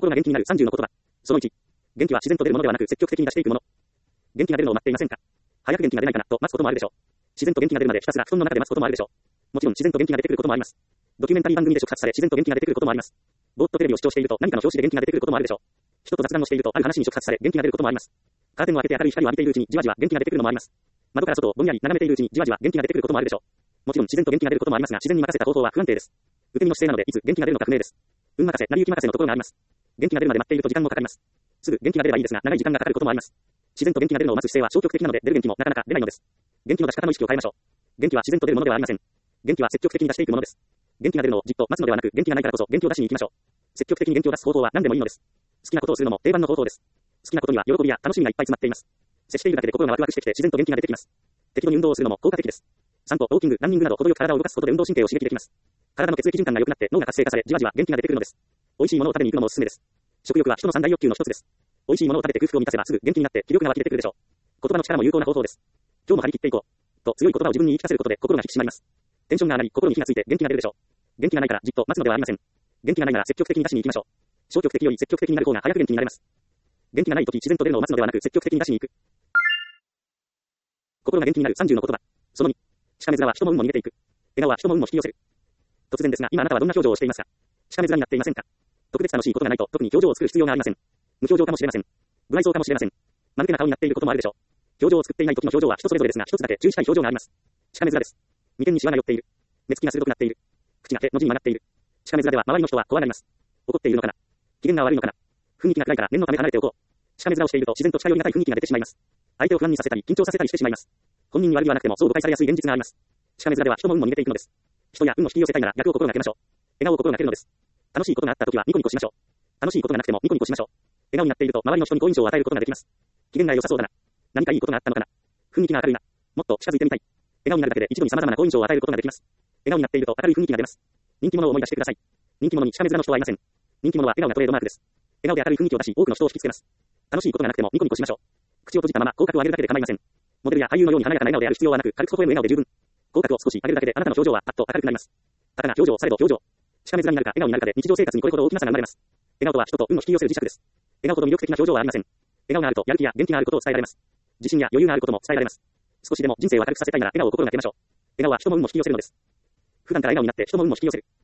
心が元気になる30の言葉。その1。元気は自然と出るものではなく積極的に出していくもの。元気が出るのを待っていませんか？早く元気が出ないかなと待つこともあるでしょう。自然と元気が出るまでひたすら布団の中で待つこともあるでしょう。もちろん自然と元気が出てくることもあります。ドキュメンタリー番組で触発され自然と元気が出てくることもあります。ぼーっとテレビを視聴していると何かの表紙で元気が出てくることもあるでしょう。人と雑談をしているとある話に触発され元気が出ることもあります。カーテンを開けて明るい光を浴びているうちにじわじわ元気が出てくるのもあります。窓から外をぼんやり眺めているうちにじわじわ元気が出てくることもあるでしょう。もちろん自然と元気が出ることもありますが、自然に任せた方法は不安定です。受け身の姿勢なのでいつ元気が出るのか不明です。運任せ、成り行き任せのところがあります。元気が出るまで待っていると時間もかかります。すぐ元気が出ればいいですが、長い時間がかかることもあります。自然と元気が出るのを待つ姿勢は消極的なので出る元気もなかなか出ないのです。元気の出し方の意識を変えましょう。元気は自然と出るものではありません。元気は積極的に出していくものです。元気が出るのをじっと待つのではなく、元気がないからこそ元気を出しに行きましょう。積極的に元気を出す方法は何でもいいのです。好きなことをするのも定番の方法です。好きなことには喜びや楽しみがいっぱい詰まっています。接しているだけで心がワクワクしてきて自然と元気が出てきます。適度に運動をするのも効果的です。散歩、ウォーキング、ランニングなど程よく体を動かすことで運動神経を刺激できます。体の血液循環が良くなって脳が活性化されじわじわ元気が出てくるのです。美味しいものを食べに行くのもおすすめです。食欲は人の三大欲求の一つです。美味しいものを食べて空腹を満たせばすぐ元気になって気力が湧き出てくるでしょう。言葉の力も有効な方法です。今日も張り切っていこう。と強い言葉を自分に言い聞かせることで心が引き締まります。テンションが上がり心に火がついて元気が出るでしょう。元気がないからじっと待つのではありません。元気がないなら積極的に出しに行きましょう。消極的より積極的になる方が早く元気になれます。元気がないとき自然と出るのを待つのではなく積極的に出しに行く。心が元気になる30の言葉。その2。しかめ面は人も運も逃げていく。笑顔は人も運も引き寄せる。突然ですが、今あなたはどんな表情をしていますか？しかめ面になっていませんか？特別楽しいことがないと特に表情を作る必要がありません。無表情かもしれません。無愛想かもしれません。間抜けな顔になっていることもあるでしょう。表情を作っていない時の表情は人それぞれですが、一つだけ注意したい表情があります。しかめ面です。眉間にシワが寄っている。目つきが鋭くなっている。口がへの字に曲がっている。しかめ面では周りの人は怖がります。怒っているのかな？機嫌が悪いのかな？雰囲気が暗いから念のため離れておこう。しかめ面をしていると自然と近寄りがたい雰囲気が出てしまいます。相手を不安にさせたり緊張させたりしてしまいます。本人に悪気はなくてもそう誤解されやすい現実があります。しかめ面では人も運も逃げていくのです。人や運を引き寄せたいなら逆を心がけましょう。笑顔を心がけるのです。楽しいことがあった時はニコニコしましょう。楽しいことがなくてもニコニコしましょう。笑顔になっていると周りの人に好印象を与えることができます。機嫌が良さそうだな。何かいいことがあったのかな。雰囲気が明るいな。もっと近づいてみたい。笑顔になるだけで一度に様々な好印象を与えることができます。笑顔になっていると明るい雰囲気が出ます。人気者を思い出してください。人気者にしかめ面の人はいません。人気者は笑顔がトレードマークです。笑顔で明るい雰囲気を出し多くの人を引きつけます。楽しいことがなくてもニコニコしましょう。口を閉じたまま口角を上げるだけで構いません。モデルや俳優のように華やかな笑顔である必要はなく、軽く微笑む笑顔で十分。口角を少し上げるだけであなたの表情はパッと明るくなります。高な表情されど表情。しかめ面になるか笑顔になるかで日常生活にこれほど大きな差が生まれます。笑顔とは人と運を引き寄せる磁石です。笑顔ほど魅力的な表情はありません。笑顔があるとやる気や元気があることを伝えられます。自信や余裕があることも伝えられます。少しでも人生を明るくさせたいなら笑顔を心がけましょう。笑顔は人も運も引き寄せるのです。普段から笑顔になって人も運も引き寄せる。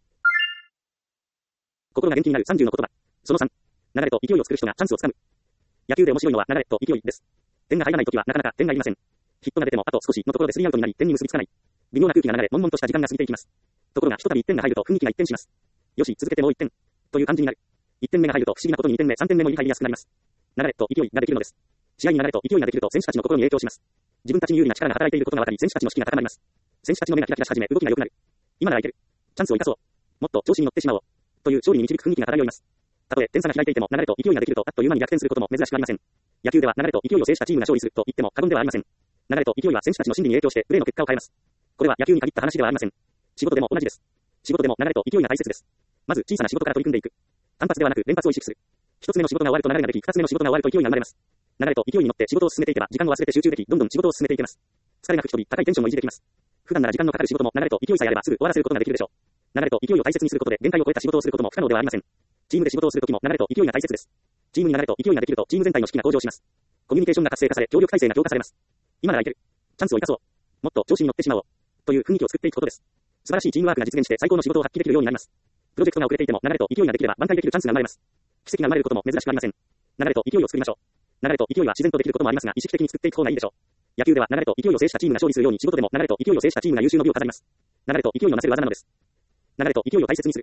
心が元気になる30の言葉。その3。流れと勢いを作る人がチャンスをつかむ。野球で面白いのは流れと勢いです。点が入らないときはなかなか点が入りません。ヒットが出てもあと少しのところでスリーアウトになり点に結びつかない。微妙な空気が流れ悶々とした時間が過ぎていきます。ところがひとたび1点が入ると雰囲気が一転します。よし続けてもう1点。という感じになる。1点目が入ると不思議なことに2点目3点目も入りやすくなります。流れと勢いができるのです。試合に流れと勢いができると選手たちの心に影響します。自分たちに有利な力が働いていることが分かり選手たちの士気が高まります。選手たちの目がキラキラし始め動きが良くなる。今ならいける。チャンスを生かそう。もっと調子に乗ってしまおう。という勝利に導く雰囲気が漂います。たとえ点差が開いていても流れと勢いができるとあっという間に逆転することも珍しくありません。野球では流れと勢いを制したチームが勝利すると言っても過言ではありません。流れと勢いは選手たちの心理に影響してプレーの結果を変えます。これは野球に限った話ではありません。仕事でも同じです。仕事でも流れと勢いが大切です。まず小さな仕事から取り組んでいく。単発ではなく連発を意識する。一つ目の仕事が終わると流れができ、二つ目の仕事が終わると勢いが生まれます。流れと勢いに乗って仕事を進めていけば時間を忘れて集中でき、どんどん仕事を進めていけます。疲れなく一人高いテンションも維持できます。普段なら時間のかかる仕事も流れと勢いさえあればすぐ終わらせることができるでしょう。流れと勢いを大切にすることで限界を超えた仕事をすることも不可能ではありません。チームで仕事をするときも流れと勢いが大切です。チームに流れと勢いができるとチーム全体の士気が向上します。コミュニケーションが活性化され協力体制が強化されます。今ならいける。チャンスを生かそう。もっと調子に乗ってしまおう。という雰囲気を作っていくことです。素晴らしいチームワークが実現して最高の仕事を発揮できるようになります。プロジェクトが遅れていても流れと勢いができれば挽回できるチャンスが生まれます。奇跡が生まれることも珍しくありません。流れと勢いを作りましょう。流れと勢いは自然とできることもありますが意識的に作っていく方がいいでしょう。野球では流れと勢いを制したチームが勝利するように仕事でも流れと勢いを制したチームが優秀の美を飾ります。流れと勢いをなせる技なのです。流れと勢いを大切にする。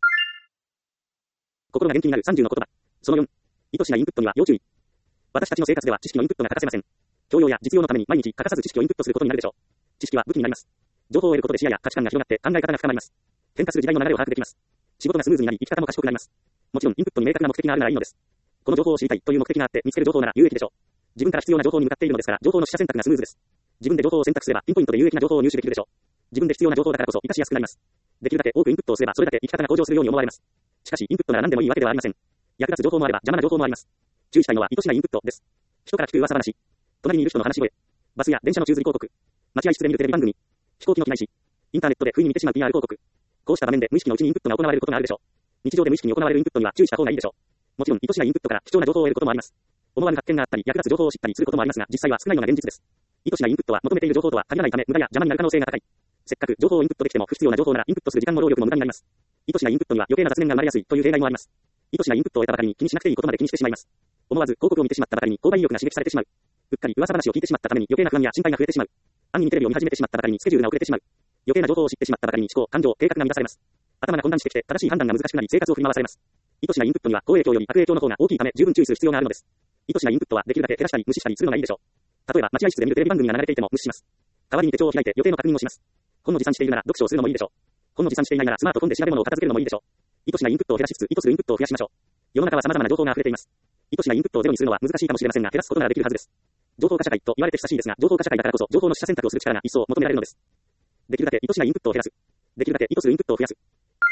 心が元気になる30の言葉。その4。意図しないインプットには要注意。私たちの生活では知識のインプットが欠かせません。教養や実用のために毎日欠かさず知識をインプットすることになるでしょう。知識は武器になります。情報を得ることで視野や価値観が広がって考え方が深まります。変化する時代の流れを把握できます。仕事がスムーズになり生き方も賢くなります。もちろんインプットに明確な目的があるならいいのです。この情報を知りたいという目的があって見つける情報なら有益でしょう。自分から必要な情報に向かっているのですから情報の取捨選択がスムーズです。自分で情報を選択すればピンポイントで有益な情報を入手できるでしょう。自分で必要な情報だからこそ活かしやすくなります。できるだけ多くインプットをすればそれだけ生き方が向上するように思われます。しかしインプットなら何でもいいわけではありません。役立つ情報もあれば邪魔な情報もあります。注意したいのは意図しないインプットです。人から聞く噂話、隣にいる人の話し声、バスや電車の宙吊り広告、待合室で見るテレビ番組、飛行機の機内紙、インターネットで不意に見てしまう PR 広告。こうした場面で無意識のうちにインプットが行われることがあるでしょう。日常で無意識に行われるインプットには注意した方がいいでしょう。 もちろん、意図しないインプットから貴重な情報を得ることもあります。思わぬ発見があったり、役立つ情報を知ったりすることもありますが、実際は少ないのが現実です。意図しないインプットは求めている情報とは限らないため、無駄や邪魔になる可能性が高い。せっかく情報をインプットできても不必要な情報ならインプットする時間も労力も無駄になります。意図しないインプットには余計な雑念が生まれやすいという弊害もあります。意図しないインプットを得たばかりに気にしなくていいことまで気にしてしまいます。思わず広告を見てしまったばかりに購買意欲が刺激されてしまう。うっかり噂話を聞いてしまったために余計な不安や心配が増えてしまう。暗にテレビを見始めてしまったばかりにスケジュールが遅れてしまう。余計な情報を知ってしまったばかりに思考、感情、計画が乱されます。頭が混乱してきて正しい判断が難しくなり生活を振り回されます。意図しないインプットには好影響より悪影響の方が大きいため十分注意する必要があるのです。意図しないインプットはできるだけ減らしたり無視したりするのがいいでしょう。例えば待合室で見るテレビ番組が流れていても無視します。代わりに手帳を開いて予定の確認をします。本の持参しているなら読書をするのもいいでしょう。本の持参していないならスマートフォンで調べ物を片付けるのもいいでしょう。意図しないインプットを減らしつつ意図するインプットを増やしましょう。世の中は様々な情報が溢れています。意図しないインプットをゼロにするのは難しいかもしれませんが減らすことならできるはずです。情報化社会と言われて親しいですが、情報化社会だからこそ情報の取捨選択をする力が一層求められるのです。できるだけ意図しないインプットを減らす。できるだけ意図するインプットを増やす。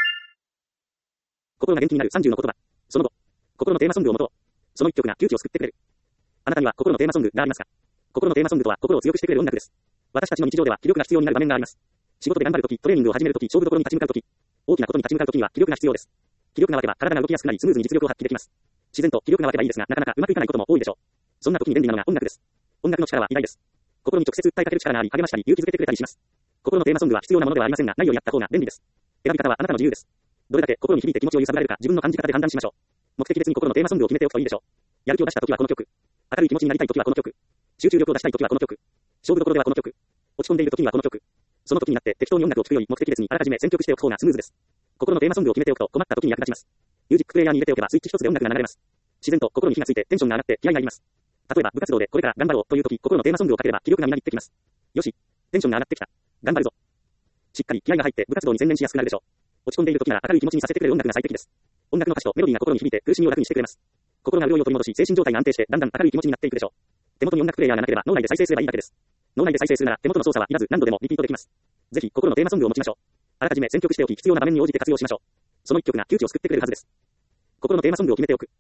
心が元気になる30の言葉。その後、心のテーマソングを持とう。その一曲が窮地を救ってくれる。あなたには心のテーマソングがありますか？心のテーマソングとは心を強くしてくれる音楽です。私たちの日常では気力が必要になる場面があります。仕事で頑張るとき、トレーニングを始めるとき、勝負どころに立ち向かうとき、大きなことに立ち向かうときには気力が必要です。気力が湧けば体が動きやすくなりスムーズに実力を発揮できます。自然と気力が湧けばいいですが、なかなかうまくいかないことも多いでしょう。そんな時に便利なのが音楽です。音楽の力は偉大です。心に直接訴えかける力があり、励ましたり勇気づけてくれたりします。心のテーマソングは必要なものではありませんが、何をやった方が便利です。選び方はあなたの自由です。どれだけ心に響いて気持ちを揺さぶられるか自分の感じ方で判断しましょう。目的別に心のテーマソングを決めておくといいでしょう。やる気を出した時はこの曲。明るい気持ちになりたい時はこの曲。集中力を出したい時はこの曲。勝負どころではこの曲。落ち込んでいる時にはこの曲。その時になって適当に音楽を聴くより目的別にあらかじめ選曲しておく方がスムーズです。心のテーマソングを決めておくと困った時に役立ちます。ミュージックプレイヤーに入れておけばスイッチ一つで音楽が流れます。自然と心に火がついてテンションが上がって気合が入ります。例えば部活動でこれから頑張ろうという時、心のテーマソングをかければ気力がみなぎってきます。よし、テンションが上がってきた。頑張るぞ。しっかり気合が入って部活動に専念しやすくなるでしょう。落ち込んでいる時なら明るい気持ちにさせてくれる音楽が最適です。音楽の歌詞とメロディーが心に響いて苦しみを楽にしてくれます。心が潤いを取り戻し精神状態が安定してだんだん明るい気持ちになっていくでしょう。手元に音楽プレイヤーがなければ脳内で再生すればいいだけです。脳内で再生するなら手元の操作はいらず何度でもリピートできます。ぜひ心のテーマソングを持ちましょう。あらかじめ選曲しておき必要な場面に応じて活用しましょう。その一曲が窮地を救ってくれるはずです。心のテーマソングを決めておく。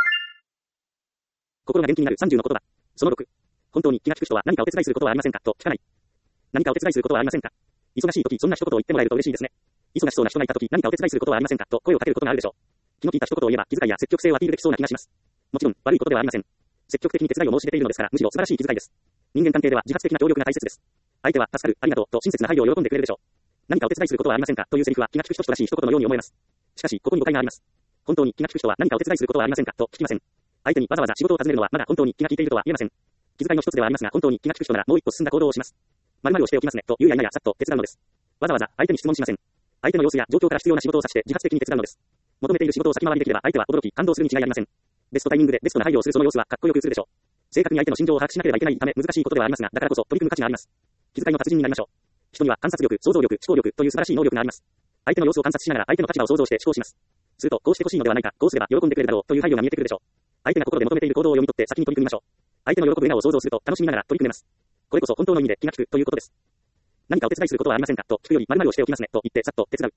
心が元気になる30の言葉。その6。本当に気が利く人は何かお手伝いすることはありませんかと聞かない。何かお手伝いすることはありませんか？忙しい時そんな一言を言ってもらえると嬉しいですね。忙しそうな人がいた時何かお手伝いすることはありませんかと声をかけることがあるでしょう。気の利いた一言を言えば気遣いや積極性をアピールできそうな気がします。もちろん悪いことではありません。積極的に手伝いを申し出ているのですからむしろ素晴らしい気遣いです。人間関係では自発的な協力が大切です。相手は助かる、ありがとうと親切な配慮を喜んでくれるでしょう。何かお手伝いすることはありませんかというセリフは気が利く人らしい一言のように思えます。しかしここに誤解があります。本当に気が利く人は何かお手伝いすることはありませんかと聞きません。相手にわざわざ仕事を尋ねるのはまだ本当に気が利いているとは言えません。気遣いの一つではありますが本当に気が利く人ならもう一歩進んだ行動をします。〇〇をしておきますねというややさっと手伝うのです。わざわざ相手に質問しません。相手の様子や状況から必要な仕事を指して自発的に手伝うのです。求めている仕事を先回りできれば相手は驚き感動するに違いありません。ベストタイミングでベストな配慮をするその様子はかっこよく映るでしょう。正確に相手の心情を把握しなければいけないため難しいことではありますがだからこそ取り組む価値があります。気遣いの達人になりましょう。人には観察力、想像力、思考力という素晴らしい能力があります。相手の様子を観察しながら相手の立場を想像して思考します。するとこうしてほしいのではないか、こうすれば喜んでくれるだろうという配慮が見えてくるでしょう。相手が心で求めている行動を読み取って先に取り組みましょう。相手の喜ぶ笑顔を想像すると楽しみながら取り組めます。これこそ本当の意味で気が利くということです。何かお手伝いすることはありませんかと聞くより〇〇をしておきますねと言ってさっと手伝う。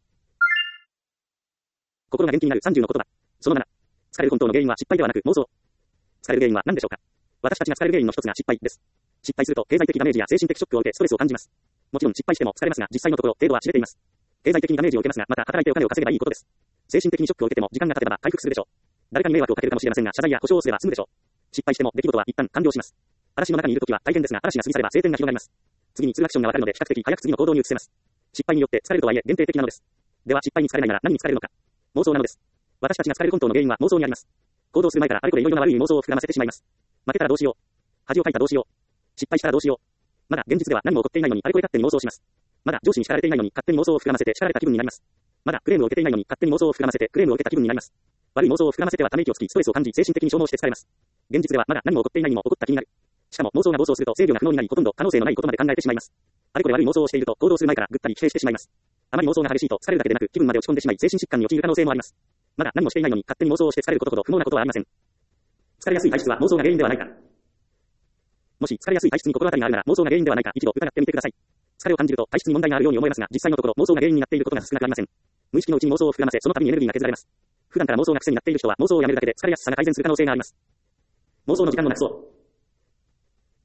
心が元気になる30の言葉。その7。疲れる本当の原因は失敗ではなく妄想。疲れる原因は何でしょうか？私たちが疲れる原因の一つが失敗です。失敗すると経済的ダメージや精神的ショックを受けストレスを感じます。もちろん失敗しても疲れますが実際のところ程度は知れています。経済的にダメージを受けますがまた働いてお金を稼げばいいことです。精神的にショックを受けても時間が経てば回復するでしょう。誰かに迷惑をかけるかもしれませんが謝罪や保証をすれば済むでしょう。失敗しても出来事は一旦完了します。嵐の中にいるときは大変ですが嵐が過ぎ去れば晴天が広がります。次にツーアクションがわかるので比較的早く次の行動に移せます。失敗によって疲れるとはいえ限定的なのです。では失敗に疲れないなら何に疲れるのか。妄想なのです。私たちが疲れる本当の原因は妄想にあります。行動する前からあれこれいろいろな悪い妄想を膨らませてしまいます。負けたらどうしよう。恥をかいたらどうしよう。失敗したらどうしよう。まだ現実では何も起こっていないのにあれこれ勝手に妄想します。まだ上司に叱られていないのに勝手に妄想を膨らませて叱られた気分になります。まだクレームを受けていないのに勝手に妄想を膨らませてクレームを受けた気分になります。悪い妄想を膨らませてはため息をつきストレスを感じ精神的に消耗して疲れます。現実ではまだ何も起こっていないにも起こった気になる。しかも妄想が暴走すると制御が不能になりほとんど可能性のないことまで考えてしまいます。あれこれ悪い妄想をしていると行動する前からぐったり疲弊してしまいます。あまり妄想が激しいと疲れるだけでなく気分まで落ち込んでしまい精神疾患に陥る可能性もあります。まだ何もしていないのに勝手に妄想をして疲れることほど不毛なことはありません。疲れやすい体質は妄想が原因ではないか。もし疲れやすい体質に心当たりがあるなら妄想が原因ではないか一度疑ってみてください。疲れを感じると体質に問題があるように思えますが実際のところ妄想が原因になっていることが少なくありません。無意識のうちに妄想を膨らませその度にエネルギーが削られます。普段から妄想が癖になっている人は妄想をやめるだけで疲れやすさが改善する可能性があります。妄想の時間をなくそう。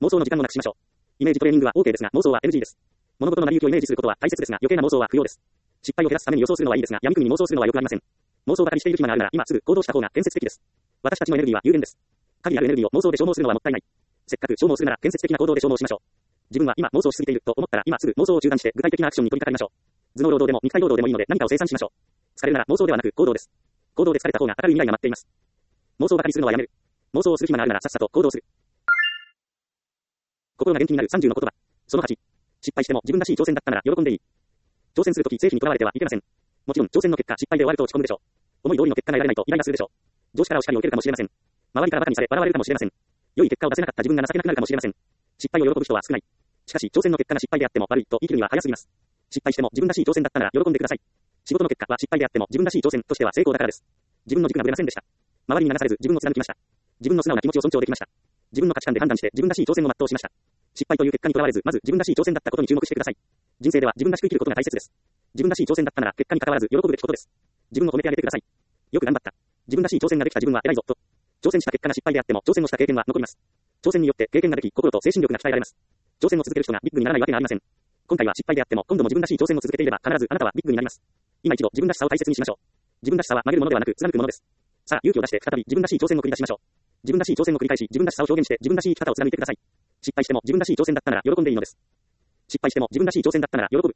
妄想の時間をなくしましょう。イメージトレーニングは OK ですが妄想は NG です。物事の成り行きをイメージすることは大切ですが余計な妄想は不要です。失敗を減らすために予想するのはいいですが闇雲に妄想するのは良くありません。妄想ばかりしている暇があるなら今すぐ行動した方が建設的です。 私たちのエネルギーは有限です。限りあるエネルギーを妄想で消耗するのはもったいない。せっかく消耗するなら建設的な行動で消耗しましょう。自分は今妄想しすぎていると思ったら今すぐ妄想を中断して具体的なアクションに取り掛かりましょう。頭脳労働でも肉体労働でもいいので何かを生産しましょう。疲れるなら妄想ではなく行動です。行動で疲れた方が明るい未来が待っています。妄想ばかりするのはやめる。妄想をする暇があるならさっさと行動する。心が元気になる30の言葉。その8。失敗しても自分らしい挑戦だったなら喜んでいい。挑戦するとき成否にとらわれてはいけません。もちろん挑戦の結果失敗で終わると落ち込むでしょう。思い通りの結果が得られないとイライラするでしょう。上司からお叱りを受けるかもしれません。周りからバカにされ笑われるかもしれません。良い結果を出せなかった自分が情けなくなるかもしれません。失敗を喜ぶ人は少ない。しかし挑戦の結果が失敗であっても悪いと生きるには早すぎます。失敗しても自分らしい挑戦だったなら喜んでください。仕事の結果は失敗であっても自分らしい挑戦としては成功だからです。自分の軸がぶれませんでした。周りに流されず自分を貫きました。自分の素直な気持ちを尊重できました。自分の価値観で判断して自分らしい挑戦を全うしました。失敗という結果にとらわれず、まず自分らしい挑戦だったことに注目してください。人生では自分らしく生きることが大切です。自分らしい挑戦だったなら結果に関わらず喜ぶべきことです。自分を褒めてあげてください。よく頑張った。自分らしい挑戦ができた自分は偉いぞと。挑戦した結果が失敗であっても挑戦をした経験は残ります。挑戦によって経験ができ、心と精神力が鍛えられます。挑戦を続ける人がビッグにならないわけがありません。今回は失敗であっても今度も自分らしい挑戦を続けていれば必ずあなたはビッグになります。今一度自分らしさを大切にしましょう。自分らしさは曲げるものではなく貫くものです。さあ勇気を出して再び自分らしい挑戦を繰り出しましょう。自分らしい挑戦を繰り返し自分らしさを表現して自分らしい生き方を貫いてください。失敗しても自分らしい挑戦だったなら喜んでいいのです。失敗しても自分らしい挑戦だったなら喜ぶ。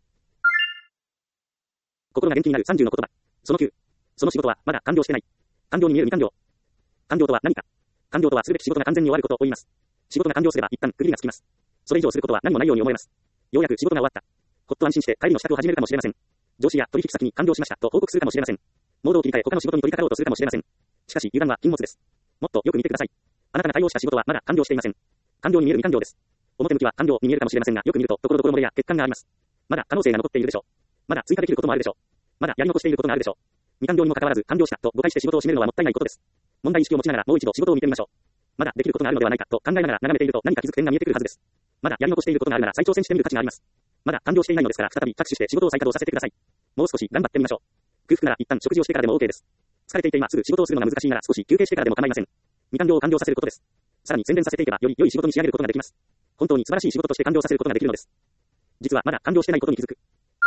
心が元気になる30の言葉。その9。その仕事はまだ完了してない。完了に見える未完了。完了とは何か。完了とはすべて仕事が完全に終わることを言います。仕事が完了すれば一旦区切りがつきます。それ以上することは何もないように思えます。ようやく仕事が終わった。ほっと安心して帰りの支度を始めるかもしれません。上司や取引先に完了しましたと報告するかもしれません。モードを切り替え他の仕事に取り掛かろうとするかもしれません。しかし油断は禁物です。もっとよく見てください。あなたが対応した仕事はまだ完了していません。完了に見える未完了です。表向きは完了に見えるかもしれませんが、よく見るとところどころ漏れや欠陥があります。まだ可能性が残っているでしょう。まだ追加できることもあるでしょう。まだやり残していることがあるでしょう。未完了にもかかわらず完了したと誤解して仕事を締めるのはもったいないことです。問題意識を持ちながらもう一度仕事を見てみましょう。まだできることがあるのではないかと考えながら眺めていると何か気づく点が見えてくるはずです。まだやり残していることがあるなら再挑戦してみる価値があります。まだ完了していないのですから再び着手して仕事を再稼働させてください。もう少し頑張ってみましょう。空腹なら一旦食事をしてからでも OK です。疲れていて今すぐ仕事をするのが難しいなら少し休憩してからでも構いません。未完了を完了させることです。さらに洗練させていけばより良い仕事に仕上げることができます。本当に素晴らしい仕事として完了させることができるのです。実はまだ完了してないことに気づく。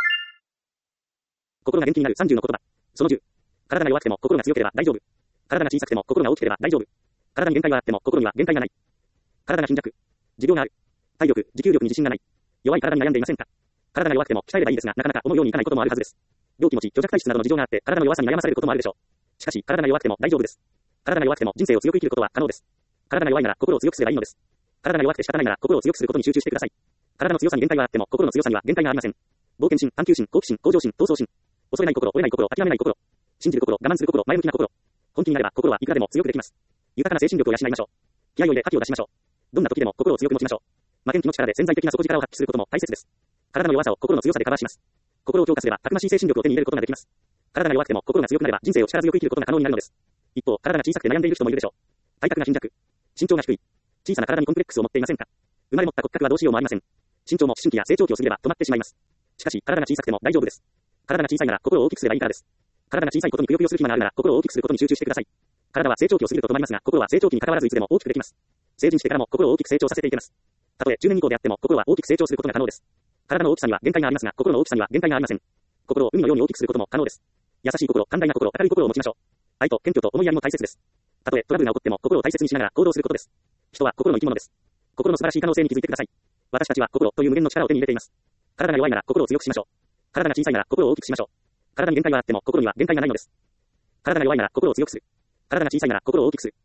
心が元気になる30の言葉。その10。体が弱くても心が強ければ大丈夫。体が小さくても心が大きければ大丈夫。体に限界があっても心には限界がない。体が貧弱。持病がある。体力、持久力に自信がない。弱い体に悩んでいませんか。体が弱くても鍛えればいいですが、なかなか思うようにいかないこともあるはずです。病気持ち、虚弱体質などの事情があって体の弱さに悩まされることもあるでしょう。しかし体が弱くても大丈夫です。体が弱くても人生を強く生きることは可能です。体が弱いなら心を強くすればいいのです。体が弱くて仕方ないなら心を強くすることに集中してください。体の強さに限界があっても心の強さには限界がありません。冒険心、探求心、好奇心、向上心、闘争心。恐れない心、折れない心、諦めない心。信じる心、我慢する心、前向きな心。本気になれば心はいくらでも強くできます。豊かな精神力を養いましょう。気合を入れ覇気を出しましょう。どんな時でも心を強く持ちましょう。負けん気の力で潜在的な底力を発揮することも大切です。体の弱さを心の強さでカバーします。心を強化すればたくましい精神力を手に入れることができます。体が弱くても心が強くなれば人生を力強く生きることが可能になるのです。一方、体が小さくて悩んでいる人もいるでしょう。体格が貧弱。身長が低い。小さな体にコンプレックスを持っていませんか。生まれ持った骨格はどうしようもありません。身長も思春期や成長期を過ぎれば止まってしまいます。しかし体が小さくても大丈夫です。体が小さいなら心を大きくすればいいからです。体が小さいことにくよくよする暇があるなら心を大きくすることに集中してください。体は成長期を過ぎると止まりますが、心は成長期に関わらずいつでも大きくできます。成人してからも心を大きく成長させていけます。たとえ中年以降であっても心は大きく成長することが可能です。体の大きさには限界がありますが、心の大きさには限界がありません。心を海のように大きくすることも可能です。優しい心、寛大な心、明るい心を持ちましょう。愛と謙虚と思いやりも大切です。たとえトラブルが起こっても心を大切にしながら行動することです。人は心の生き物です。心の素晴らしい可能性に気づいてください。私たちは心という無限の力を手に入れています。体が弱いなら心を強くしましょう。体が小さいなら心を大きくしましょう。体に限界があっても心には限界がないのです。体が弱いなら心を強くする。体が小さいなら心を大きくする。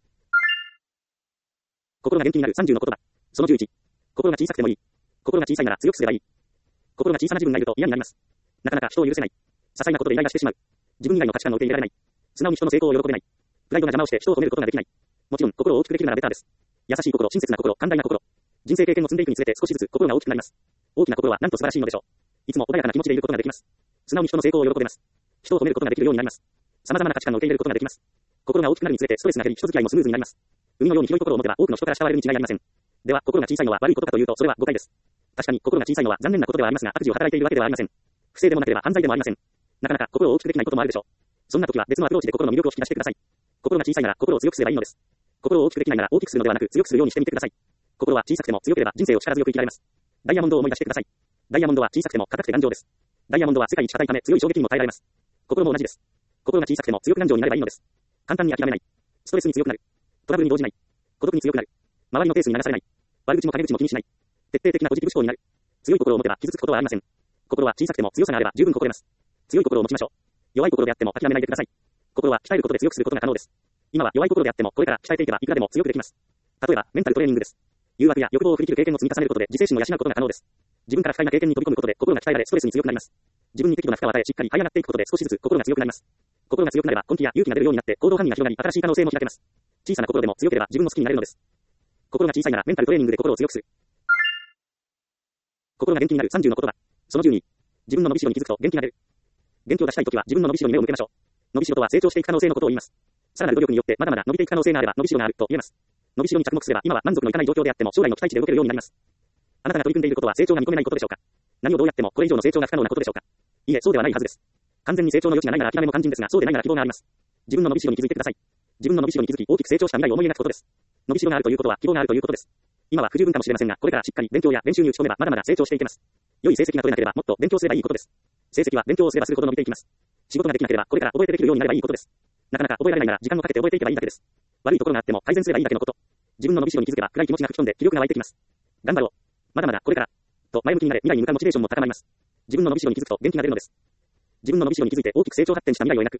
心が元気になる30の言葉。その11。心が小さくてもいい。心が小さいなら強くすればいい。心が小さな自分がいると嫌になります。なかなか人を許せない。些細なことでイライラしてしまう。自分以外の価値観を受け入れられない。素直に人の成功を喜べない。プライドが邪魔をして人を褒めることができない。もちろん心を大きくできるならベターです。優しい心、親切な心、寛大な心。人生経験を積んでいくにつれて少しずつ心が大きくなります。大きな心はなんと素晴らしいのでしょう。いつも穏やかな気持ちでいることができます。素直に人の成功を喜べます。人を褒めることができるようになります。様々な価値観を受け入れることができます。心が大きくなるにつれてストレスが減り人付き合いもスムーズになります。海のように広い心を持てば多くの人から慕われるに違いありません。では心が小さいのは悪いことかというとそれは誤解です。確かに心が小さいのは残念なことではありますが悪事を働いているわけではありません。不正でもなければ犯罪でもありません。なかなか心を大きくできないこともあるでしょう。そんな時は別のアプローチで心の魅力を引き出してください。心が小さいなら心を強くすればいいのです。心を大きくできないなら大きくするのではなく強くするようにしてみてください。心は小さくても強ければ人生を力強く生きられます。ダイヤモンドを思い出してください。ダイヤモンドは小さくても硬くて頑丈です。ダイヤモンドは世界一硬いため強い衝撃にも耐えられます。心も同じです。心が小さくても強く頑丈になればいいのです。簡単に諦めない。 ストレスに強くなる。トラブルに動じない。孤独に強くなる。周りのペースに流されない。悪口も陰口も気にしない。徹底的なポジティブ思考になる。強い心を持てば傷つくことはありません。心は小さくても強さがあれば十分心得ます。強い心を持ちましょう。弱い心であっても諦めないでください。心は鍛えることで強くすることが可能です。今は弱い心であってもこれから鍛えていけばいくらでも強くできます。例えばメンタルトレーニングです。誘惑や欲望を振り切る経験を積み重ねることで自制心を養うことが可能です。自分から不快な経験に飛び込むことで心が鍛えられストレスに強くなります。自分に適度な負荷を与えしっかり這い上がっていくことで少しずつ心が強くなります。心が強くなれば根気や勇気が出るようになって行動範囲が広がり新しい可能性も開けます。小さな心でも強ければ自分の好きになれるのです。心が小さいならメンタルトレーニングで心を強くする。心が元気になる30の言葉。その12。自分の伸びしろに気づくと元気になれる。元気を出したいときは自分の伸びしろに目を向けましょう。伸びしろとは成長していく可能性のことを言います。さらなる努力によってまだまだ伸びていく可能性があれば伸びしろがあると言えます。伸びしろに着目すれば今は満足のいかない状況であっても将来の期待値で動けるようになります。あなたが取り組んでいることは成長が見込めないことでしょうか。何をどうやってもこれ以上の成長が不可能なことでしょうか。いえ、そうではないはずです。完全に成長の余地がないなら諦めも肝心ですが、そうでないなら希望があります。自分の伸びしろに気づいてください。自分の伸びしろに気づき大きく成長した未来を思い描くことです。伸びしろがあるということは希望があるということです。今は不十分かもしれませんが、これからしっかり勉強や練習に打ち込めばまだまだ成長していけます。良い成績が取れなければもっと勉強すればいいことです。成績は勉強をすればするほど伸びていきます。仕事ができなければこれから覚えてできるようになればいいことです。なかなか覚えられないなら時間をかけて覚えていけばいいだけです。悪いところがあっても改善すればいいだけのこと。自分の伸びしろに気づけば暗い気持ちが吹き飛んで気力が湧いてきます。頑張ろう。まだまだこれから。と前向きになれ未来に向かうモチベーションも高まります。自分の伸びしろに気づくと元気が出るのです。自分の伸びしろに気づいて大きく成長発展した未来を描く。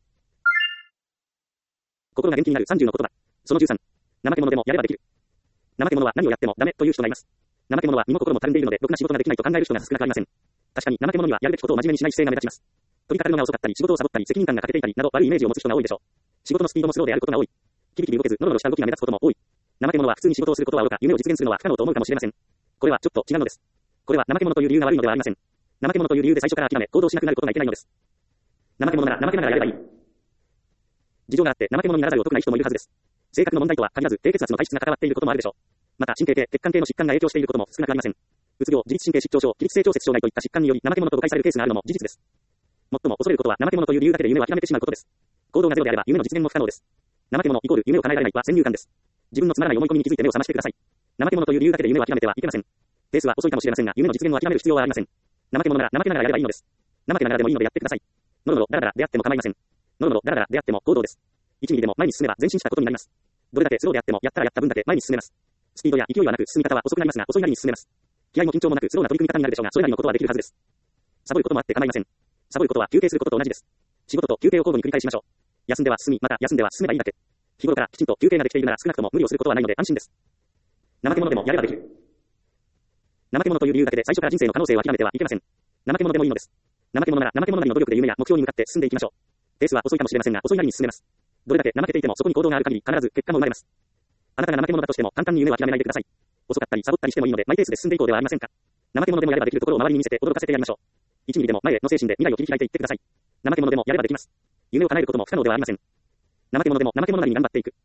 心が元気になる30の言葉。その13。怠け者でもやればできる。怠け者は何をやってもダメという人がいます。怠け者は身も心もたるんでいるのでろくな仕事ができないと考える人が少なくありません。確かに怠け者にはやるべきことを真面目にしない姿勢が目立ちます。取り掛かるのが遅かったり仕事をサボったり責任感が欠けていたりなど悪いイメージを持つ人が多いでしょう。仕事のスピードもスローであることが多い。キビキビ動けずノロノロした動きが目立つことも多い。怠け者は普通に仕事をすることはおろか夢を実現するのは不可能と思うかもしれません。これはちょっと違うのです。これは怠け者という理由が悪いのではありません。怠け者という理由で最初から諦め行動しなくなることがいけないのです。怠け者なら怠けながらやればいい。事情があって怠け者にならざるを得ない人もいるはずです。性格の問題とは限らず低血圧の体質が関わっていることもあるでしょう。また神経系、血管系の疾患が影響していることも少なくありません。うつ病、自律神経失調症、起立性調節障害といった疾患により怠け者と誤解されるケースがあるのも事実です。最も恐れることは怠け者という理由だけで夢を諦めてしまうことです。行動がゼロであれば夢の実現も不可能です。怠け者イコール夢を叶えられないは先入観です。自分のつまらない思い込みに気づいて目を覚ましてください。怠け者という理由だけで夢を諦めてはいけません。ペースは遅いかもしれませんが夢の実現を諦める必要はありません。怠け者なら怠けながらやればいいのです。怠けながらでもいいのでやってください。ノロノロダラダラであっても構いません。ノロノロダラダラであっても行動です。1ミリでも前に進めば前進したことになります。どれだけスローであってもやったらやった分だけ前に進めます。スピードや勢いはなく進み方は遅くなりますが遅いなりに進めます。気合も緊張もなくスローな取り組み方になるでしょうがそれなりのことはできるはずです。サボることもあって構いません。サボることは休憩することと同じです。仕事と休憩を交互に繰り返しましょう。休んでは進みまた休んでは進めばいいだけ。日頃からきちんと休憩ができているなら少なくとも無理をすることはないので安心です。怠け者でもやればできる。怠け者という理由だけで最初から人生の可能性を諦めてはいけません。怠け者でもいいのです。怠け者なら怠け者なりの努力で夢や目標に向かって進んでいきましょう。ペースは遅いかもしれませんが遅いなりに進めます。どれだけ怠けていてもそこに行動がある限り必ず結果も生まれます。あなたが怠け者だとしても簡単に夢を諦めないでください。遅かったりサボったりしてもいいのでマイペースで進んでいこうではありませんか。怠け者でもやればできるところを周りに見せて驚かせてやりましょう。1ミリでも前への精神で未来を切り開いていってください。怠け者でもやればできます。夢を叶えることも不可能ではありません。怠け者でも怠け者なりに頑張っていく。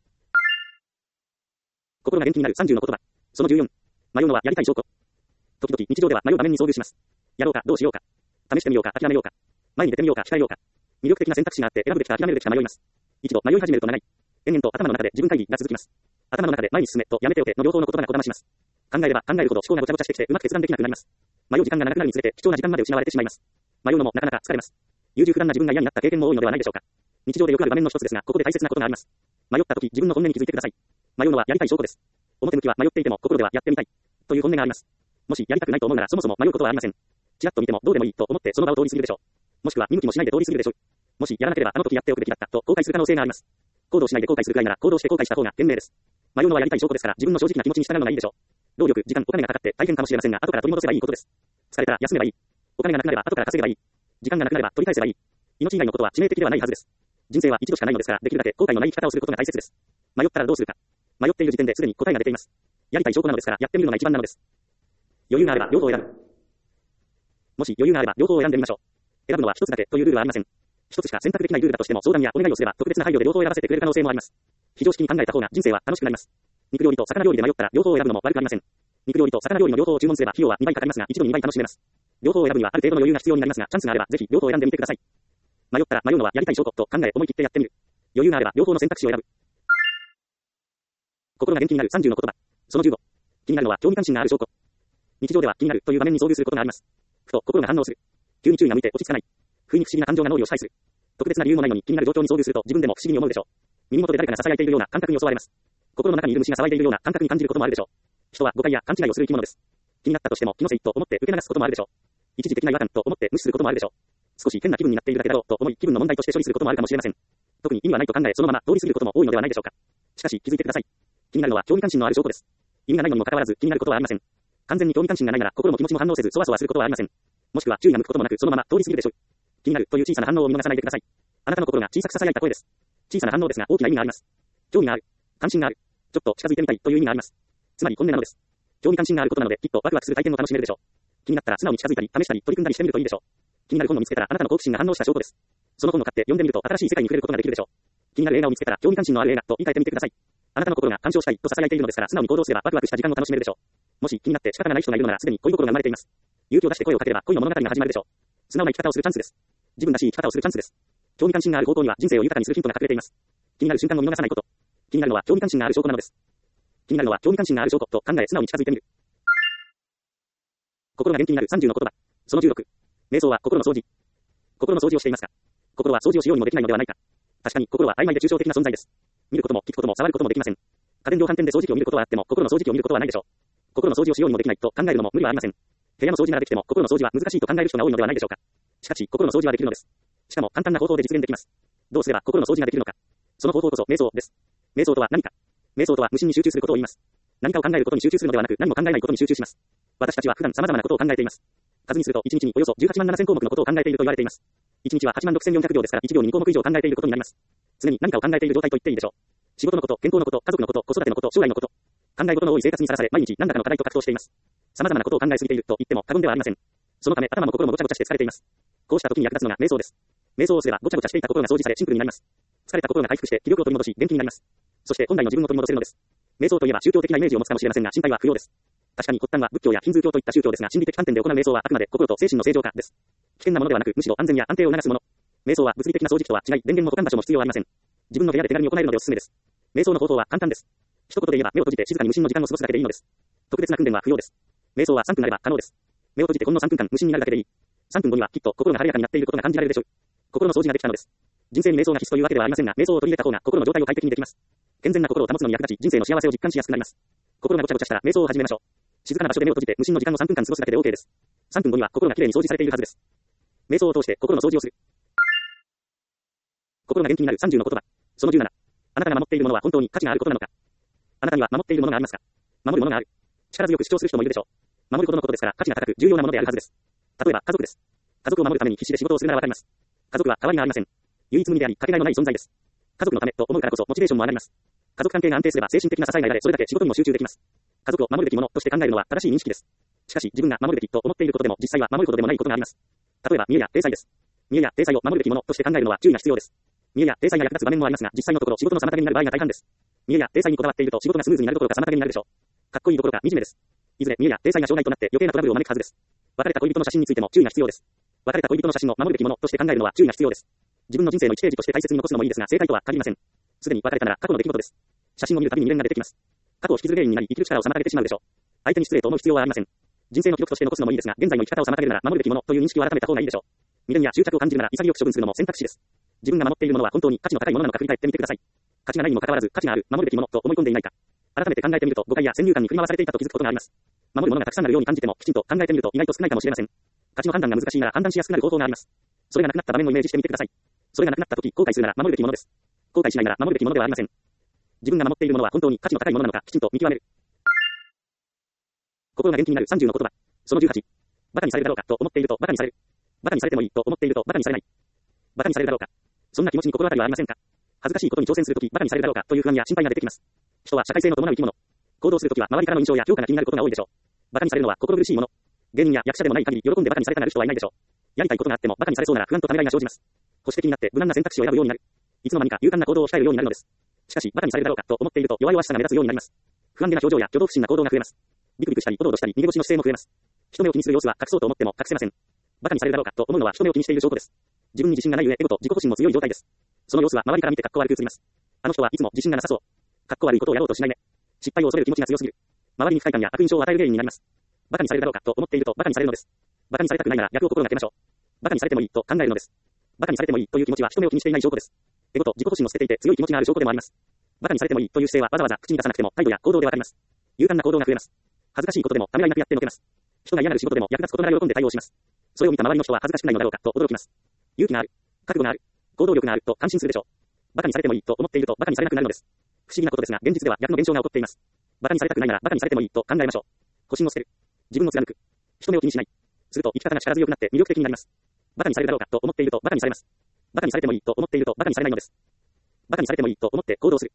心が元気になる30の言葉。その14。迷うのはやりたい証拠。時々日常では迷う場面に遭遇します。やろうかどうしようか。試してみようか諦めようか。前に出てみようか控えようか。魅力的な選択肢があって選ぶべきか諦めるべきか迷います。一度迷い始めると長い。延々と頭の中で自分会議が続きます。頭の中で前に進めとやめておけの両方の言葉がこだまします。考えれば考えるほど思考がごちゃごちゃしてきてうまく決断できなくなります。迷う時間が長くなるにつれて貴重な時間まで失われてしまいます。迷うのもなかなか疲れます。優柔不断な自分が嫌になった経験も多いのではないでしょうか。日常でよくある場面の一つですが、ここで大切なことがあります。迷った時自分の本音に気づいてください。迷うのはやりたい証拠です。表向きは迷っていても心ではやってみたいという本音があります。もしやりたくないと思うならそもそも迷うことはありません。ちらっと見てもどうでもいいと思ってその場を通り過ぎるでしょう。もしくは見向きもしないで通り過ぎるでしょう。もしやらなければあの時やっておくべきだったと後悔する可能性があります。行動しないで後悔するくらいなら行動して後悔した方が賢明です。迷うのはやりたい証拠ですから自分の正直な気持ちに従うのがいいでしょう。労力、時間、お金がかかって大変かもしれませんが後から取り戻せばいいことです。疲れたら休めばいい。お金がなくなれば後から稼げばいい。時間がなくなれば取り返せばいい。命以外のことは致命的ではないはずです。人生は一度しかないのですからできるだけ後悔のない生き方をすることが大切です。迷ったらどうするか。迷っている時点ですでに答えが出ています。やりたい証拠なのですからやってみるのが一番なのです。余裕があれば両方を選ぶ。もし余裕があれば両方を選んでみましょう。選ぶのは一つだけというルールはありません。一つしか選択できないルールだとしても相談やお願いをすれば特別な配慮で両方を選ばせてくれる可能性もあります。非常識に考えた方が人生は楽しくなります。肉料理と魚料理で迷ったら両方を選ぶのも悪くありません。肉料理と魚料理の両方を注文すれば費用は2倍かかりますが一度に2倍楽しめます。両方を選ぶにはある程度の余裕が必要になりますがチャンスがあればぜひ両方を選んでみてください。迷ったら迷うのはやりたい証拠と考え思い切ってやってみる。余裕があれば両方の選択肢を選ぶ。心が元気になる30の言葉。その15。気になるのは興味関心がある証拠。日常では気になるという場面に遭遇することがあります。ふと心が反応する。急に注意が向いて落ち着かない。不意に不思議な感情が脳裏を支配する。特別な理由もないのに気になる状況に遭遇すると自分でも不思議に思うでしょう。 耳元で誰かが囁いているような感覚に襲われます。心の中にいる虫が騒いでいるような感覚に感じることもあるでしょう。人は誤解や勘違いをする生き物です。気になったとしても気のせいと思って受け流すこともあるでしょう。一時的な違和感と思って無視することもあるでしょう。少し変な気分になっているだけだろうと思い気分の問題として処理することもあるかもしれません。特に意味はないと考えそのまま通り過ぎることも多いのではないでしょうか。しかし気づいてください。気になるのは興味関心のある証拠です。意味がないのにもかかわらず気になることはありません。完全に興味関心がないなら心も気持ちも反応せずそわそわすることはありません。もしくは注意が向くこともなくそのまま通り過ぎるでしょう。気になるという小さな反応を見逃さないでください。あなたの心が小さく囁いた声です。小さな反応ですが大きな意味があります。興味がある。関心がある。ちょっと近づいてみたいという意味があります。つまり本音なのです。興味関心があることなのできっとワクワクする体験を楽しめるでしょう。気になったら素直に近づいたり試したり取り組んだりしてみるといいでしょう。気になる本を見つけたらあなたの好奇心が反応した証拠です。その本を買って読んでみると新しい世界に触れることができるでしょう。気になる映画を見つけたら興味関心のある映画と言い換えてみてください。あなたの心が鑑賞したいと囁いているのですから素直に行動すればワクワクした時間を楽しめるでしょう。もし気になって仕方がない人がいるのならすでに恋心が生まれています。勇気を出して声をかければ恋の物語が始まるでしょう。素直な生き方をするチャンスです。自分らしい生き方をするチャンスです。興味関心がある方向には人生を豊かにするヒントが隠れています。気になる瞬間を見逃さないこと。気になるのは興味関心がある証拠なのです。気になるのは興味関心がある証拠と考え素直に近づいてみる。心が元気になる30の言葉。その16。瞑想は心の掃除。心の掃除をしていますか？心は掃除をしようにもできないのではないか。確かに心は曖昧で抽象的な存在です。見ることも聞くことも触ることもできません。家電量販店で掃除機を見ることはあっても心の掃除機を見ることはないでしょう。心の掃除をしようにもできないと考えるのも無理はありません。部屋の掃除ならできても心の掃除は難しいと考える人が多いのではないでしょうか。しかし心の掃除はできるのです。しかも簡単な方法で実現できます。どうすれば心の掃除ができるのか。その方法こそ瞑想です。瞑想とは何か。瞑想とは無心に集中することを言います。何かを考えることに集中するのではなく何も考えないことに集中します。私たちは普段様々なことを考えています。数にすると1日におよそ18万7000項目のことを考えていると言われています。1日は8万6400秒ですから1秒に2項目以上考えていることになります。常に何かを考えている状態と言っていいでしょう。仕事のこと、健康のこと、家族のこと、子育てのこと、将来のこと。考え事の多い生活にさらされ毎日何らかの課題と格闘しています。様々なことを考えすぎていると言っても過言ではありません。そのため頭も心もごちゃごちゃして疲れています。こうした時に役立つのが瞑想です。瞑想をすればごちゃごちゃしていた心が掃除されシンプルになります。疲れた心が回復して気力を取り戻し元気になります。そして本来の自分を取り戻せるのです。瞑想といえば宗教的なイメージを持つかもしれませんが心配は不要です。確かに発端は仏教やヒンズー教といった宗教ですが心理的観点で行う瞑想はあくまで心と精神の正常化です。危険なものではなくむしろ安全や安定を促すもの。瞑想は物理的な掃除機とは違い電源も保管場所も必要ありません。自分の部屋で手軽に行えるのでおすすめです。瞑想の方法は簡単です。一言で言えば目を閉じて静かに無心の時間を過ごすだけでいいのです。特別な訓練は不要です。瞑想は3分あれば可能です。目を閉じてほんの3分間無心になるだけでいい。3分後にはきっと心が晴れやかになっていることが感じられるでしょう。心の掃除ができたのです。人生に瞑想が必須というわけではありませんが、瞑想を取り入れた方が心の状態を快適にできます。健全な心を保つのに役立ち、人生の幸せを実感しやすくなります。心がごちゃごちゃしたら瞑想を始めましょう。静かな場所で目を閉じて無心の時間を3分間過ごすだけで OK です。3分後には心がきれいに掃除されているはずです。瞑想を通して心の掃除をする。心が元気になる30の言葉。その17。あなたが守っているものは本当に価値があることなのか。あなたには守っているものがありますか。守るものがある。力強く主張する人もいるでしょう。守ることのことですから価値が高く重要なものであるはずです。例えば家族です。家族を守るために必死で仕事をするならわかります。家族は代わりがありません。唯一無二であり、かけがえのない存在です。家族のためと思うからこそモチベーションも上がります。家族関係が安定すれば精神的な支えが得られ、それだけ仕事にも集中できます。家族を守るべきものとして考えるのは正しい認識です。しかし自分が守るべきと思っていることでも実際は守ることでもないことがあります。例えば見栄や体裁です。見栄や体裁を守るべきものとして考えるのは注意が必要です。見栄や体裁が役立つ場面もありますが、実際のところ仕事の妨げになる場合が大半です。見栄や体裁にこだわっていると仕事がスムーズになるどころか妨げになるでしょう。かっこいいどころか惨めです。いずれ見栄や体裁が障害となって余計なトラブルを招くはずです。別れた恋人の写真についても注意が必要です。別れた恋人の写真を守るべきものとして考えるのは注意が必要です。自分の人生の1ページとして大切に残すのもいいですが、正解とは限りません。すでに別れたなら過去の出来事です。写真を見るたびに未練が出てきます。過去を引きずる原因になり生きる力を妨げてしまうでしょう。相手に失礼と思う必要はありません。人生の記録として残すのもいいですが、現在の生き方を妨げるなら守るべきものという認識を改めた方がいいでしょう。未練や執着を感じるなら潔く処分するのも選択肢です。自分が守っているものは本当に価値の高いものなのか振り返ってみてください。価値がないにもかかわらず価値がある、守るべきものと思い込んでいないか。改めて考えてみると誤解や先入観に振り回されていたと気づくことがあります。守るものがたくさんあるように感じてもきちんと考えてみると意外と少ないかもしれません。価値の判断が難しいなら判断しやすくなる方法があります。それがなくなった場面をイメージしてみてください。それがなくなった時後悔するなら守るべきものです。後悔しないなら守るべきものではありません。自分が守っているものは本当に価値の高いものなのかきちんと見極める。心が元気になる30の言葉。その18。バカにされるだろうかと思っているとバカにされる。バカにされてもいいと思っているとバカにされない。バカにされるだろうか。そんな気持ちに心当たりはありませんか。恥ずかしいことに挑戦するときバカにされるだろうかという不安や心配が出てきます。人は社会性の伴う生き物。行動するときは周りからの印象や評価が気になることが多いでしょう。バカにされるのは心苦しいもの。芸人や役者でもない限り喜んでバカにされたがる人はいないでしょう。やりたいことがあってもバカにされそうなら不安とためらいが生じます。保守的になって無難な選択肢を選ぶようになる。いつの間にか勇敢な行動を控えるようになるのです。しかしバカにされるだろうかと思っていると弱々しさが目立つようになります。不安げな表情や挙動不審な行動が増えます。ビクビクしたりおどおどしたり逃げ腰の姿勢も増えます。人目を気にする様子は隠そうと思っても隠せません。バカにされるだろうかと思うのは人目を気にしている証拠です。自分に自信がないゆえエゴと自己保身も強い状態です。その様子は周りから見てかっこ悪く映ります。あの人はいつも自信がなさそう。かっこ悪いことをやろうとしないね。失敗を恐れる気持ちが強すぎる。周りに不快感や悪印象を与える原因になります。バカにされるだろうかと思っているとバカにされるのです。バカにされたくないなら逆を心がけましょう。バカにされてもいいと考えるのです。バカにされてもいいという気持ちは人目を気にしていない証拠です。 エゴと自己保身を捨てていて強い気持ちがある証拠でもあります。馬鹿にされてもいいという姿勢はわざわざ口に出さなくても態度や行動でわかります。勇敢な行動が増えます。恥ずかしいことでもためらいなくやってのけます。人が嫌がる仕事でも役立つことなら喜んで対応します。それを見た周りの人は恥ずかしくないのだろうかと驚きます。勇気がある、覚悟がある、行動力があると感心するでしょう。馬鹿にされてもいいと思っていると馬鹿にされなくなるのです。不思議なことですが現実では逆の現象が起こっています。馬鹿にされたくないなら馬鹿にされてもいいと考えましょう。保身を捨てる。自分を貫く。人目を気にしない。すると生き方が力強くなって魅力的になります。馬鹿にされるだろうかと思っていると馬鹿にされます。馬鹿にされてもいいと思っていると馬鹿にされないのです。馬鹿にされてもいいと思って行動する。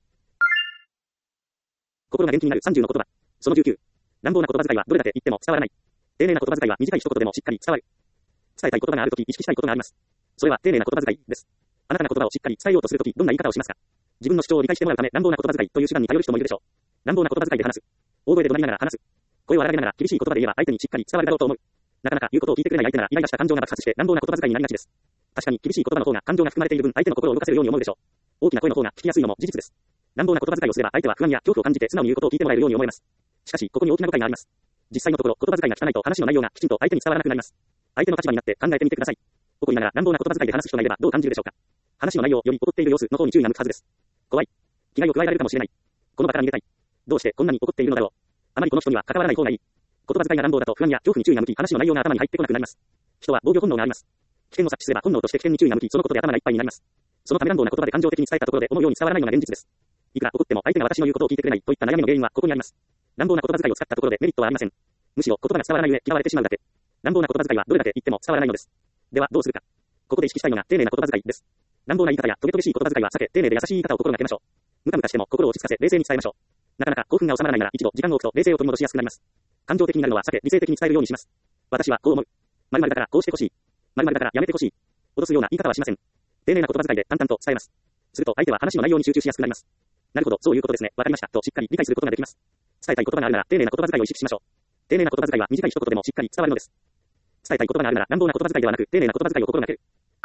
心が元気になる30の言葉。その19。乱暴な言葉遣いはどれだけ言っても伝わらない。丁寧な言葉遣いは短い一言でもしっかり伝わる。伝えたい言葉があるとき意識したいことがあります。それは丁寧な言葉遣いです。あなたが言葉をしっかり伝えようとするときどんな言い方をしますか？自分の主張を理解してもらうため乱暴な言葉遣いという手段に頼る人もいるでしょう。乱暴な言葉遣いで話す。大声で怒鳴りながら話す。声を荒げながら厳しい言葉で言えば相手にしっかり伝わるだろうと思う。なかなか言うことを聞いてくれない相手ならイライラした感情が爆発して乱暴な言葉遣いになりがちです。確かに厳しい言葉の方が感情が含まれている分相手の心を動かせるように思うでしょう。大きな声の方が聞きやすいのも事実です。乱暴な言葉遣いをすれば相手は不安や恐怖を感じて素直に言うことを聞いてもらえるように思えます。しかしここに大きな誤解があります。実際のところ言葉遣いが汚いと話の内容がきちんと相手に伝わらなくなります。相手の立場になって考えてみてください。怒りながら乱暴な言葉遣いで話す人がいればどう感じるでしょうか。話の内容より怒っている様子の方に注意が向くはずです。怖い。危害を加えられるかもしれない。この場から逃げたい。どうしてこんなに怒っているのだろう。あまりこの人には関わらない方がいい。言葉遣いが乱暴だと不安や恐怖に注意が向き話の内容が頭に入ってこなくなります。人は防御本能があります。危険を察知すれば本能として危険に注意が向きそのことで頭がいっぱいになります。そのため乱暴な言葉で感情的に伝えたところで思うように伝わらないのが現実です。いくら怒っても相手が私の言うことを聞いてくれないといった悩みの原因はここにあります。乱暴な言葉遣いを使ったところでメリットはありません。むしろ言葉が伝わらない上嫌われてしまうだけ。乱暴な言葉遣いはどれだけ言っても伝わらないのです。ではどうするか。ここで意識したいのが丁寧な言葉遣いです。乱暴な言い方やトゲトゲしい言葉遣いは避け丁寧で優しい言い方を心がけましょう。ムカムカしても心を落ち着かせ冷静に伝えましょう。なかなか興奮が収まらないなら一度時間を置くと冷静を取り戻しやすくなります。感情的になるのは避け理性的に伝えるようにします。私はこう思う。〇〇だからこうしてほしい。〇〇だからやめてほしい。脅すような言い方はしません。丁寧な言葉遣いで淡々と伝えます。すると相手は話の内容に集中しやすくなります。なるほど、そういうことですね。わかりましたとしっかり理解することができます。伝えたい言葉があるなら丁寧な言葉遣いを意識しましょう。丁寧な言葉遣いは短い一言でもしっかり伝わるのです。伝えたい言葉があるなら乱暴な言葉遣いではなく丁寧な言葉遣いを心がける。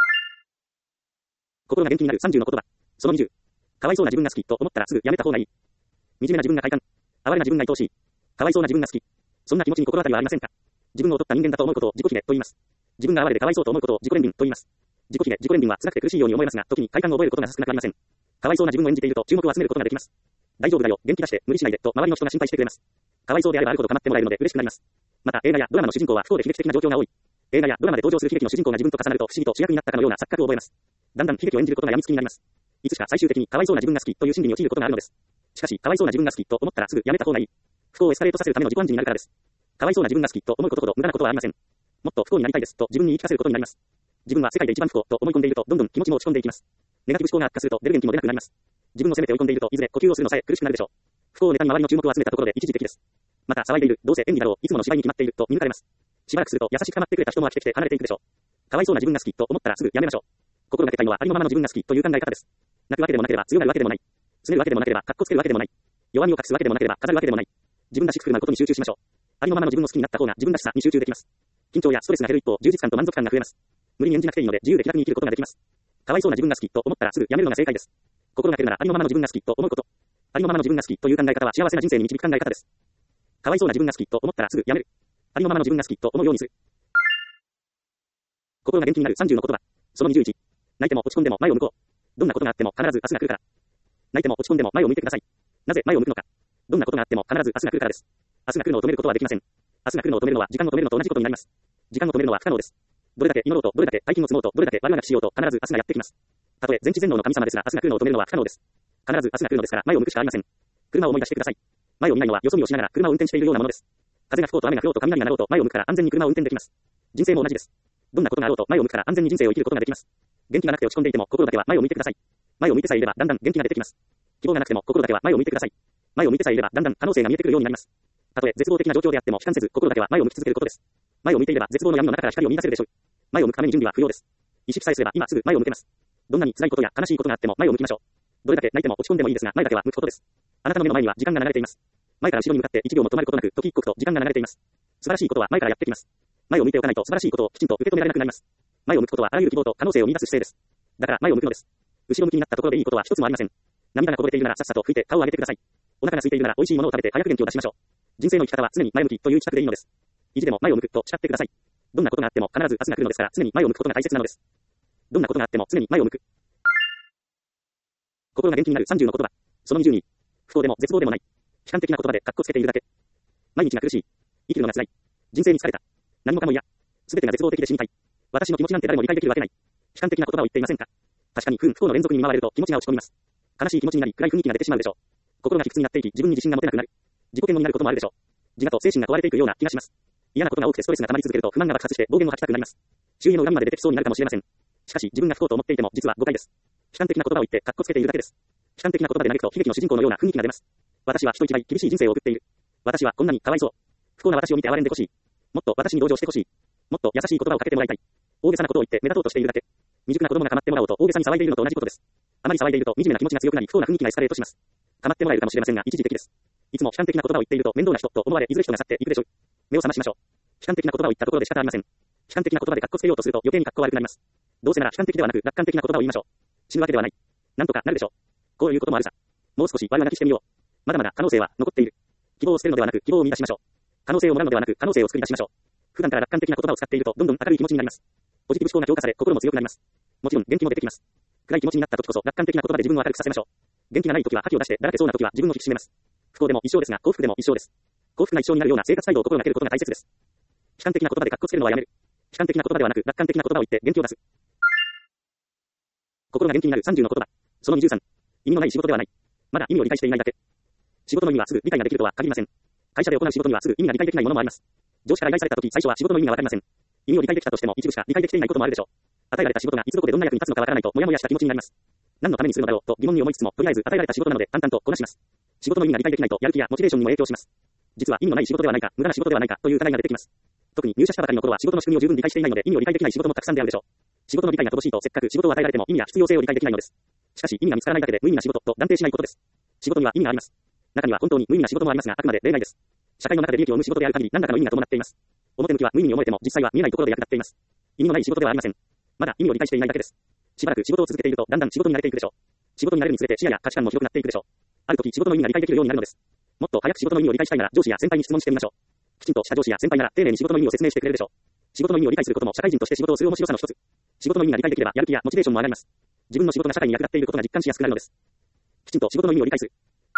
心が元気になる30の言葉。その20。かわいそうな自分が好きと思ったらすぐやめた方がいい。惨めな自分が快感。哀れな自分が愛おしい。かわいそうな自分が好き。そんな気持ちに心当たりはありませんか？自分を劣った人間だと思うことを自己卑下と言います。自分が哀れでかわいそうと思うことを自己憐憫と言います。自己卑下、自己憐憫は辛くて苦しいように思えますが、時に快感を覚えることが少なくありません。かわいそうな自分を演じていると注目を集めることができます。大丈夫だよ、元気出して無理しないでと周りの人が心配してくれます。かわいそうであればあるほど構ってもらえるので嬉しくなります。また映画やドラマの主人公は不幸で悲劇的な状況が多い。映画やドラマで登場する悲劇の主人公が自分と重なると不思議と主役になったかのような錯覚を覚えます。だんだん悲劇を演じることが病みつきになります。いつしか最終的にかわいそうな自分が好きという心理に陥ることがあるのです。しかしかわいそうな自分が好きと思ったらすぐやめた方がいい。不幸をエスカレートさせるための自己暗示になるからです。かわいそうな自分が好きと思うことほど無駄なことはありません。もっと不幸になりたいですと自分に言い聞かせることになります。自分は世界で一番不幸と思い込んでいるとどんどん気持ちも落ち込んでいきます。ネガティブ思考が悪化すると出る元気も出なくなります。自分を責めて追い込んでいるといずれ呼吸をするのさえ苦しくなるでしょう。不幸をネタに周りの注目を集めたところで一時的です。また騒いでいる、どうせ演技だろう、いつもの芝居に決まっていると見抜かれます。しばらくすると優しく構ってくれた人も飽きてきて離れていくでしょう。かわいそうな自分が好きと思ったらすぐやめましょう。心がけたいのはありのままの自分が好きという考え方です。泣くわけでもなければ強がるわけでもない。拗ねるわけでもなければ格好つけるわけでもない。弱みを隠すわけでもなければ飾るわけでもない。自分らしく振る舞うことに集中しましょう。ありのままの自分を好きになった方が自分らしさに集中できます。緊張やストレスが減る一方、充実感と満足感が増えます。無理に演じなくていいので自由で気楽に生きることができます。かわいそうな自分が好きと思ったらすぐやめるのが正解です。心がけるならありのままの自分が好きと思うこと。ありのままの自分が好きという考え方は幸せな人生に導く考え方です。かわいそうな自分が好きと思ったらすぐやめる。ありのままの自分が好きと思うようにする。心が元気になる30の言葉。その21。泣いても落ち込んでも前を向こう。どんなことがあっても必ず明日が来るから。泣いても落ち込んでも前を向いてください。なぜ前を向くのか。どんなことがあっても必ず明日が来るからです。明日が来るのを止めることはできません。明日が来るのを止めるのは時間を止めるのと同じことになります。時間を止めるのは不可能です。どれだけ祈ろうと、どれだけ大金を積もうと、どれだけ悪あがきしようと必ず明日がやってきます。たとえ全知全能の神様ですが明日が来るのを止めるのは不可能です。必ず明日が来るのですから前を向くしかありません。車を思い出してください。前を見ないのはよそ見をしながら車を運転しているようなものです。風が吹こうと雨が降ろうと雷が鳴ろうと前を向くから安全に車を運転できます。人生も同じです。どんなことがあろうと前を向くから安全に人生を生きることができます。元気がなくて落ち込んでいても心だけは前を向いてください。前を向いてさえいればだんだん元気が出てきます。希望がなくても心だけは前を向いてください。前を向いてさえいればだんだん可能性が見えてくるようになります。たとえ絶望的な状況であっても悲観せず心だけは前を向き続けることです。前を向いていれば絶望の闇の中から光を見出せるでしょう。前を向くために準備は不要です。意識さえすれば今すぐ前を向けます。どんなに辛いことや悲しいことがあっても前を向きましょう。どれだけ泣いても落ち込んでもいいですが前だけは向くことです。あなたの目の前には時間が流れています。前から後ろに向かって1秒も止まることなく時一刻と時間が流れています。素晴らしいことは前からやってきます。前を向いておかないと素晴らしいことをきちんと受け止められなくなります。前を向くことはあらゆる希望と可能性を見出す姿勢です。だから前を向くのです。後ろ向きになったところでいいことは一つもありません。涙がこぼれているならさっさと拭いて顔を上げてください。お腹が空いているなら美味しいものを食べて早く元気を出しましょう。人生の生き方は常に前向きという企画でいいのです。意地でも前を向くと誓ってください。どんなことがあっても必ず明日が来るのですから常に前を向くことが大切なのです。どんなことがあっても常に前を向く。 心が元気になる30の言葉。その22。不幸でも絶望でもない。悲観的な言葉でカッコつけているだけ。毎日が苦しい。生きるのが辛い。人生に疲れた。何もかも嫌。すべてが絶望的で死にたい。私の気持ちなんて誰も理解できるわけない。悲観的な言葉を言っていませんか。確かに不幸の連続に見舞われると気持ちが落ち込みます。悲しい気持ちになり暗い雰囲気が出てしまうでしょう。心が卑屈になっていき自分に自信が持てなくなる。自己嫌悪になることもあるでしょう。自我と精神が問われていくような気がします。嫌なことが多くてストレスが溜まり続けると不満が爆発して暴言を吐きたくなります。周囲の恨みまで出てきそうになるかもしれません。しかし自分が不幸と思っていても実は誤解です。悲観的な言葉を言ってカッコつけているだけです。悲観的な言葉で嘆くと悲劇の主人公のような雰囲気が出ます。私は人一倍厳しい人生を送っている。私はこんなにかわいそう。不幸な私を見て憐れんでほしい。もっと私に同情してほしい。もっと優しい言葉をかけてもらいたい。大げさなことを言って目立とうとしているだけ。未熟な子供が構ってもらおうと大げさに騒いでいるのと同じことです。あまり騒いでいると惨めな気持ちが強くなり不幸な雰囲気がエスカレートします。構ってもらえるかもしれませんが一時的です。いつも悲観的な言葉を言っていると面倒な人と思われいずれ人が去っていくでしょう。目を覚ましましょう。悲観的な言葉を言ったところで仕方ありません。悲観的な言葉でカッコつけようとすると余計にカッコ悪くなります。どうせなら悲観的ではなく楽観的な言葉を言いましょう。死ぬわけではない。なんとかなるでしょう。こういうこともあるさ。もう少し我を泣きしてみよう。まだまだ可能性は残っている。希望を捨てるのではなく希望を見出しましょう。可能性をもらうのではなく可能性を作り出しましょう。普段から楽観的な言葉を使っているとどんどん明るい気持ちになります。ポジティブ思考が強化され心も強くなります。もちろん元気も出てきます。暗い気持ちになった時こそ楽観的な言葉で自分を明るくさせましょう。元気がない時は覇気を出してだらけそうな時は自分を引き締めます。不幸でも一生ですが幸福でも一生です。幸福な一生になるような生活態度を心がけることが大切です。悲観的な言葉でカッコつけるのはやめる。悲観的な言葉ではなく楽観的な言葉を言って元気を出す。心が元気になる30の言葉。その23。意味のない仕事ではない。まだ意味を理解していないだけ。仕事の意味はすぐ理解ができるとは限りません。会社で行う仕事にはすぐ意味が理解できないものもあります。上司から依頼された時最初は仕事の意味がわかりません。意味を理解できたとしても一部しか理解できていないこともあるでしょう。与えられた仕事がいつどこでどんな役に立つのかわからないとモヤモヤした気持ちになります。何のためにするのだろうと疑問に思いつつもとりあえず与えられた仕事なので淡々とこなします。仕事の意味が理解できないとやる気やモチベーションにも影響します。実は意味のない仕事ではないか無駄な仕事ではないかという疑いが出てきます。特に入社したばかりの頃は仕事の仕組みを十分理解していないので意味を理解できない仕事もたくさんであるでしょう。仕事の理解が乏しいとせっかく仕事を与えられても意味や必要性を理解できないのです。しかし意味が見つからないだけで無意味な仕事と断定しないことです。仕事には意味があります。中には本当に無意味な仕事もありますがあくまで例外です。社会の中で利益を生む仕事である限り何らかの意味が伴っています。表向きは無意味に思えても実際は見えないところで役立っています。意味のない仕事ではありません。まだ意味を理解していないだけです。しばらく仕事を続けているとだんだん仕事に慣れていくでしょう。仕事に慣れるにつれて視野や価値観も広くなっていくでしょう。ある時仕事の意味が理解できるようになるのです。もっと早く仕事の意味を理解したいなら上司や先輩に質問してみましょう。きちんとした上司や先輩なら丁寧に仕事の意味を説明してくれるでしょう。仕事の意味を理解することも社会人として仕事をする面白さの一つ。仕事の意味が理解できればやる気やモチベーションも上がります。自分の仕事が社会に役立っていることが実感しやすくなるのです。きちんと仕事の意味を理解する。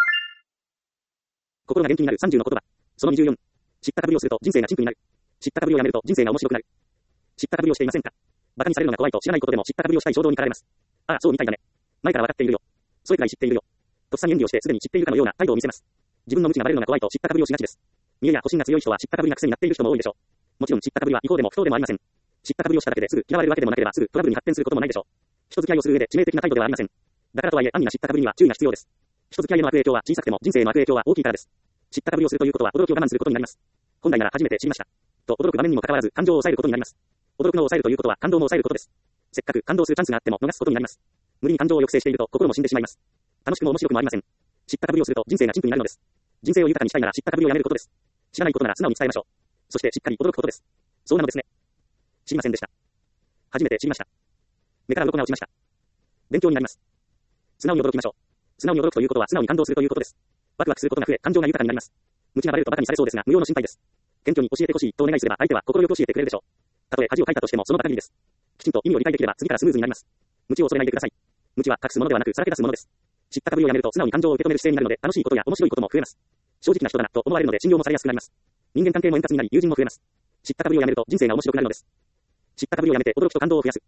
心が元気になる30の言葉。その24。知ったかぶりをすると人生が陳腐になる。知ったかぶりをやめると人生が面白くなる。知ったかぶりをしていませんか。馬鹿にされるのが怖いと知らないことでも知ったかぶりをしたい衝動に駆られます。ああ、そうみたいだね。前から分かっているよ。それくらい知っているよ。とっさに演技をしてすでに知っているかのような態度を見せます。自分の無知がバレるのが怖いと知ったかぶりをしがちです。見栄や保身が強い人は知ったかぶりが癖になっている人も多いでしょう。もちろん知ったかぶりは違法でも不当でもありません。知ったかぶりをしただけですぐ嫌われるわけでもなければすぐトラブルに発展することもないでしょう。人付き合いをする上で致命的な態度ではありません。だからとはいえ安易な知ったかぶりには注意が必要です。人付き合いへの悪影響は小さくても人生への悪影響は大きいからです。知ったかぶりをするということは驚きを我慢することになります。本来なら初めて知りました。と驚く場面にもかかわらず感情を抑えることになります。驚くのを抑えるということは感動も抑えることです。せっかく感動するチャンスがあっても逃すことになります。無理に感情を抑制していると心も死んでしまいます。楽しくも面白くもありません。知ったかぶりをすると人生が陳腐になるのです。人生を豊かにしたいなら知ったかぶりをやめることです。知らないことなら素直に伝えましょう。そしてしっかり驚くことです。そうなのですね。知りませんでした。初めて知りました。目から鱗が落ちました。勉強になります。素直に驚きましょう。素直に驚くということは素直に感動するということです。ワクワクすることが増え、感情が豊かになります。無知がバレると馬鹿にされそうですが、無用の心配です。謙虚に教えてほしいとお願いすれば相手は心よく教えてくれるでしょう。たとえ恥をかいたとしてもその場限りです。きちんと意味を理解できれば次からスムーズになります。無知を恐れないでください。無知は隠すものではなくさらけ出すものです。知ったかぶりをやめると素直に感情を受け止める姿勢になるので楽しいことや面白いことも増えます。正直な人だなと思われるので信用もされやすくなります。人間関係も円滑になり友人も増えます。知ったかぶりをやめると人生が面白くなるのです。知ったかぶりをやめて驚きと感動を増やす。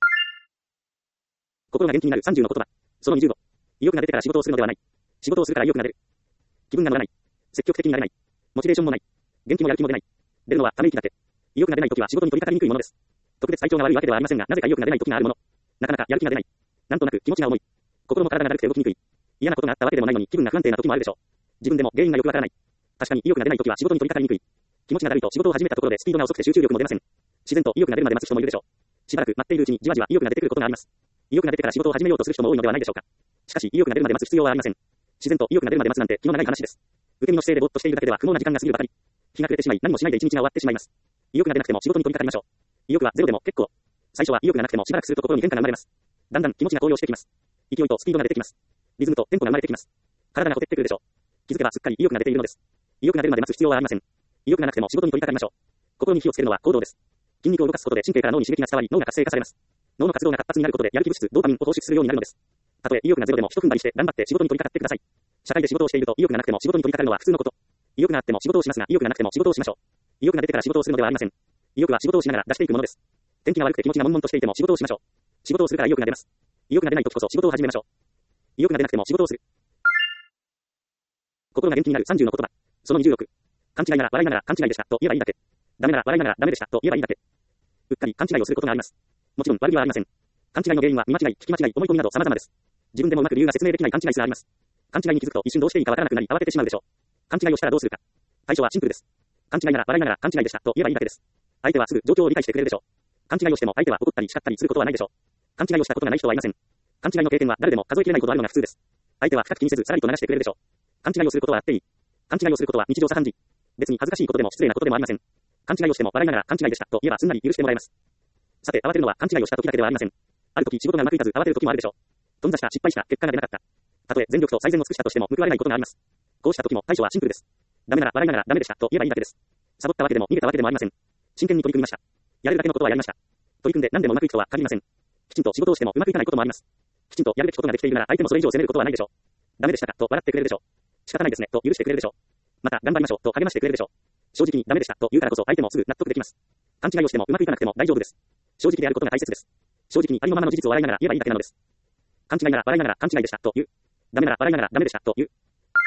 心が元気になる30の言葉。その25。意欲が出てから仕事をするのではない。仕事をするから意欲が出る。気分が乗らない。積極的になれない。モチベーションもない。元気もやる気も出ない。出るのはため息だけ。意欲が出ないときは仕事に取り掛かりにくいものです。特別体調が悪いわけではありませんが、なぜか意欲が出ないときがあるもの。なかなかやる気が出ない。なんとなく気持ちが重い。心も体がだるくて動きにくい。嫌なことがあったわけでもないのに気分が不安定なときもあるでしょう。自分でも原因がよくわからない。確かに意欲が出ないときは仕事に取り掛かりにくい。気持ちがだるいと仕事を始めたところでスピードが遅くて集中力も出ません。自然と意欲が出るまで待つ人もいるでしょう。しばらく待っているうちにじわじわ意欲が出てくることがあります。意欲が出てから仕事を始めようとする人も多いのではないでしょうか。しかし意欲が出るまで待つ必要はありません。自然と意欲が出るまで待つなんて気の長い話です。受け身の姿勢でぼーっとしているだけでは不毛な時間が過ぎるばかり。日が暮れてしまい何もしないで一日が終わってしまいます。意欲が出なくても仕事に取り掛かりましょう。意欲はゼロでも結構。最初は意欲がなくてもしばらくすると心に変化が生まれます。だんだん気持ちが高揚してきます。勢いとスピードが出てきます。リズムとテンポが生まれてきます。体がほてってくるでしょう。気づけばすっかり意欲が出ているのです。意欲が出るまで待つ必要はありません。意欲がなくても仕事に取り掛かりましょう。心に火をつけるのは行動です。筋肉を動かすことで神経から脳に刺激が伝わり脳が活性化されます。脳の活動が活発になることでやる気物質ドーパミンを放出するようになるのです。 たとえ意欲がゼロでも一踏ん張りして頑張って仕事に取り掛かってください。社会で仕事をしていると意欲がなくても仕事に取り掛かるのは普通のこと。意欲があっても仕事をしますが、意欲がなくても仕事をしましょう。意欲が出てから仕事をするのではありません。意欲は仕事をしながら出していくものです。天気が悪くて気持ちが悶々としていても仕事をしましょう。仕事をするから意欲が出ます。意欲が出ない時こそ仕事を始めましょう。意欲が出なくても仕事をする。心が元気になる30の言葉。その26。勘違いなら笑いながら勘違いでしたと言えばいいだけ。ダメなら笑いながらダメでしたと言えばいいだけ。うっかり勘違いをすることがあります。もちろん悪気はありません。勘違いの原因は見間違い、聞き間違い、思い込みなど様々です。自分でもうまく理由が説明できない勘違いすらあります。勘違いに気づくと一瞬どうしていいかわからなくなり慌ててしまうでしょう。勘違いをしたらどうするか。対処はシンプルです。勘違いなら笑いながら勘違いでしたと言えばいいだけです。相手はすぐ状況を理解してくれるでしょう。勘違いをしても相手は怒ったり叱ったりすることはないでしょう。勘違いをしたことがない人はいません。勘違いの経験は誰でも数えきれないほどあるのが普通です。相手は深く気にせずさらりと流してくれるでしょう。勘違いをすることはあっていい。勘違いをすることは日常茶飯事。別に恥ずかしいことでも失礼なことでもありません。勘違いをしても笑いながら勘違いでしたと言えばすんなり許してもらえます。さて慌てるのは勘違いをした時だけではありません。ある時仕事がうまくいかず慌てる時もあるでしょう。頓挫した失敗した結果が出なかった。たとえ全力と最善を尽くしたとしても報われないことがあります。こうした時も対処はシンプルです。ダメなら笑いながらダメでしたと言えばいいだけです。サボったわけでも逃げたわけでもありません。真剣に取り組みました。やれるだけのことはやりました。取り組んで何でもうまくいくとは限りません。きちんと仕事をしてもうまくいかないこともあります。きちんとやるべきことができているなら相手もそれ以上責めることはないでしょう。ダメでしたかと笑ってくれるでしょう。仕方ないですねと許してくれるでしょう。また頑張りましょうと励ましてくれるでしょう。正直にダメでしたと言うからこそ相手もすぐ納得できます。勘違いをしてもうまくいかなくても大丈夫です。正直であることが大切です。正直にありのままの事実を笑いながら言えばいいだけなのです。勘違いなら笑いながら勘違いでしたと言う。ダメなら笑いながらダメでしたと言う。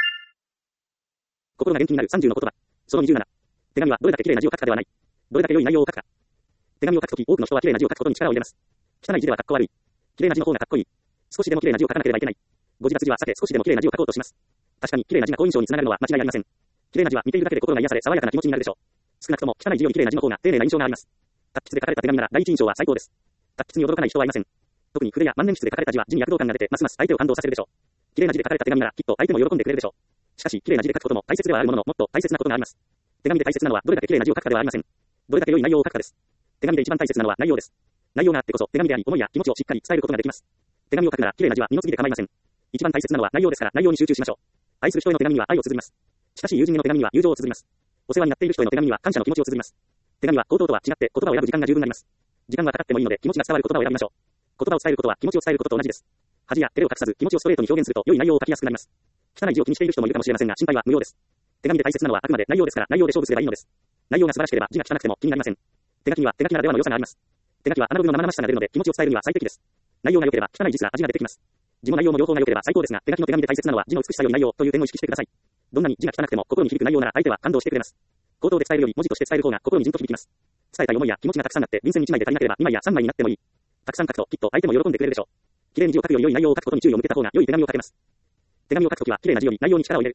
心が元気になる30の言葉。その27。手紙はどれだけ綺麗な字を書くかではない。どれだけ良い内容を書くか。手紙を書くとき多くの人は綺麗な字を書くことに力を入れます。汚い字ではかっこ悪い。綺麗な字の方がかっこいい。少しでも綺麗な字を書かなければいけない。ご自立字は避け少しでも綺麗な字を書こうとします。確かに綺麗な字が好印象につながるのは間違いありません。綺麗な字は見ているだけで心が癒され爽やかな気持ちになるでしょう。少なくとも汚い字より綺麗な字の方が丁寧な印象があります。達筆で書かれた手紙なら第一印象は最高です。達筆に驚かない人はいません。特に筆や万年筆で書かれた字は字に躍動感が出てますます相手を感動させるでしょう。綺麗な字で書かれた手紙ならきっと相手も喜んでくれるでしょう。しかし綺麗な字で書くことも大切ではあるもののもっと大切なことがあります。手紙で大切なのはどれだけ綺麗な字を書くかではありません。どれだけ良い内容を書くかです。手紙で一番大切なのは内容です。内容があってこそ手紙であり思いや気持ちをしっかり伝えることができます。手紙を書くなら綺麗な字は二の次で構いません。一番大切なのは内容ですから内容に集中しましょう。愛する人への手紙には愛を綴ります。親しい友人への手紙には友情を綴ります。お世話になっている人への手紙には感謝の気持ちを綴ります。手紙は口頭とは違って言葉を選ぶ時間が十分になります。時間がかかってもいいので気持ちが伝わる言葉を選びましょう。言葉を伝えることは気持ちを伝えることと同じです。恥や照れを隠さず気持ちをストレートに表現すると良い内容を書きやすくなります。汚い字を気にしている人もいるかもしれませんが心配は無用です。手紙で大切なのはあくまで内容ですから内容で勝負すればいいのです。内容が素晴らしければ字が汚くても気になりません。手書きには手書きならではの良さがあります。手書きはアナログの生々しさが出るので気持ちを伝えるには最適です。内容が良ければ汚い字すら味が出てきます。字も内容も両方が良ければ最高ですが手書きの手紙で大切なのは字の美しさより内容という点を意識してください。どんなに字が汚くても心に響く内容なら相手は感動してくれます。口頭で伝えるより文字として伝える方が心にじんと響きます。伝えたい思いや気持ちがたくさんあって便箋1枚で足りなければ2枚や3枚になってもいい。たくさん書くときっと相手も喜んでくれるでしょう。綺麗に字を書くより良い内容を書くことに注意を向けた方が良い手紙を書けます。手紙を書くときは綺麗な字より内容に力を入れる。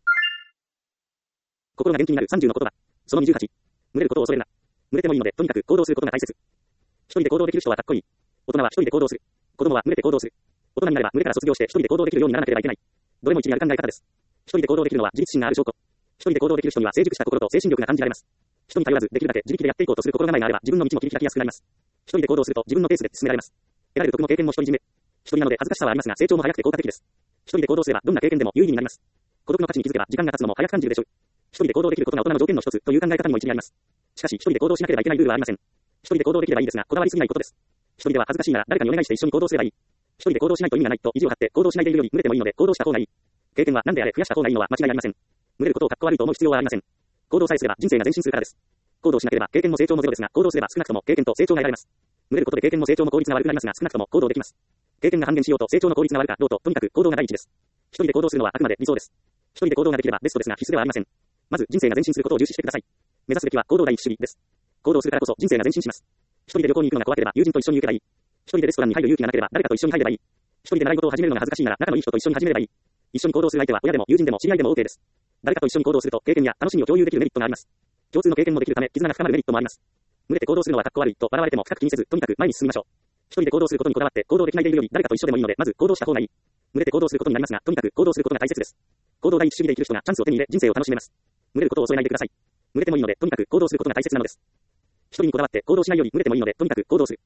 心が元気になる30の言葉。その28。群れることを恐れるな。群れてもいいのでとにかく行動することが大切。一人で行動できる人はかっこいい。大人は一人で行動する。子供は群れて行動する。大人になれば群れから卒業して一人で行動できるようにならなければいけない。どれも一理ある考え方です。一人で行動できるのは自立心がある証拠。一人で行動できる人には成熟した心と精神力が感じられます。人に頼らずできるだけ自力でやっていこうとする心構えがあれば自分の道も切り開きやすくなります。一人で行動すると自分のペースで進められます。得られる時の経験も独り占め。一人なので恥ずかしさはありますが成長も早くて効果的です。一人で行動すればどんな経験でも有意義になります。孤独の価値に気づけば時間が経つのも早く感じるでしょう。一人で行動できることが大人の条件の一つという考え方にも一理あります。しかし一人で行動しなければいけないルールはありません。一人で行動できればいいですがこだわりすぎないことです。一人では恥ずかしいなら誰かにお願いして一緒に行動すればいい。一人で行動しないと意味がないと意地を張って行動しないでいるより群れてもいいので行動した方がいい。経験は何であれ増やした方がいいのは間違いありません。群れることをかっこ悪いと思う必要はありません。行動さえすれば人生が前進するからです。行動しなければ経験も成長もゼロですが行動すれば少なくとも経験と成長が得られます。群れることで経験も成長も効率が悪くなりますが少なくとも行動できます。経験が半減しようと成長の効率が悪かろうととにかく行動が第一です。一人で行動するのはあくまで理想です。一人で行動ができればベストですが必須ではありません。まず人生が前進することを重視してください。目指すべきは行動第一主義です。行動するからこそ人生が前進します。一人で旅行に行くのが怖ければ友人と一緒に行けばいい。一人でレストランに入る勇気がなければ誰かと一緒に入ればいい。一人で習い事を始めるのが恥ずかしいなら仲のいい人と一緒に始めればいい。一緒に行動する相手は親でも友人でも知り合いでも OK です。誰かと一緒に行動すると経験や楽しみを共有できるメリットがあります。共通の経験もできるため絆が深まるメリットもあります。群れて行動するのはかっこ悪いと笑われても深く気にせずとにかく前に進みましょう。一人で行動することにこだわって行動できないでいるより誰かと一緒でもいいのでまず行動した方がいい。群れて行動することになりますがとにかく行動することが大切です。行動第一主義で生きる人がチャンスを手に入れ人生を楽しめます。群れることを恐れないでください。群れてもいいのでとにかく行動することが大切なのです。一人にこだわって行動しないより群れてもいいのでとにかく行動する。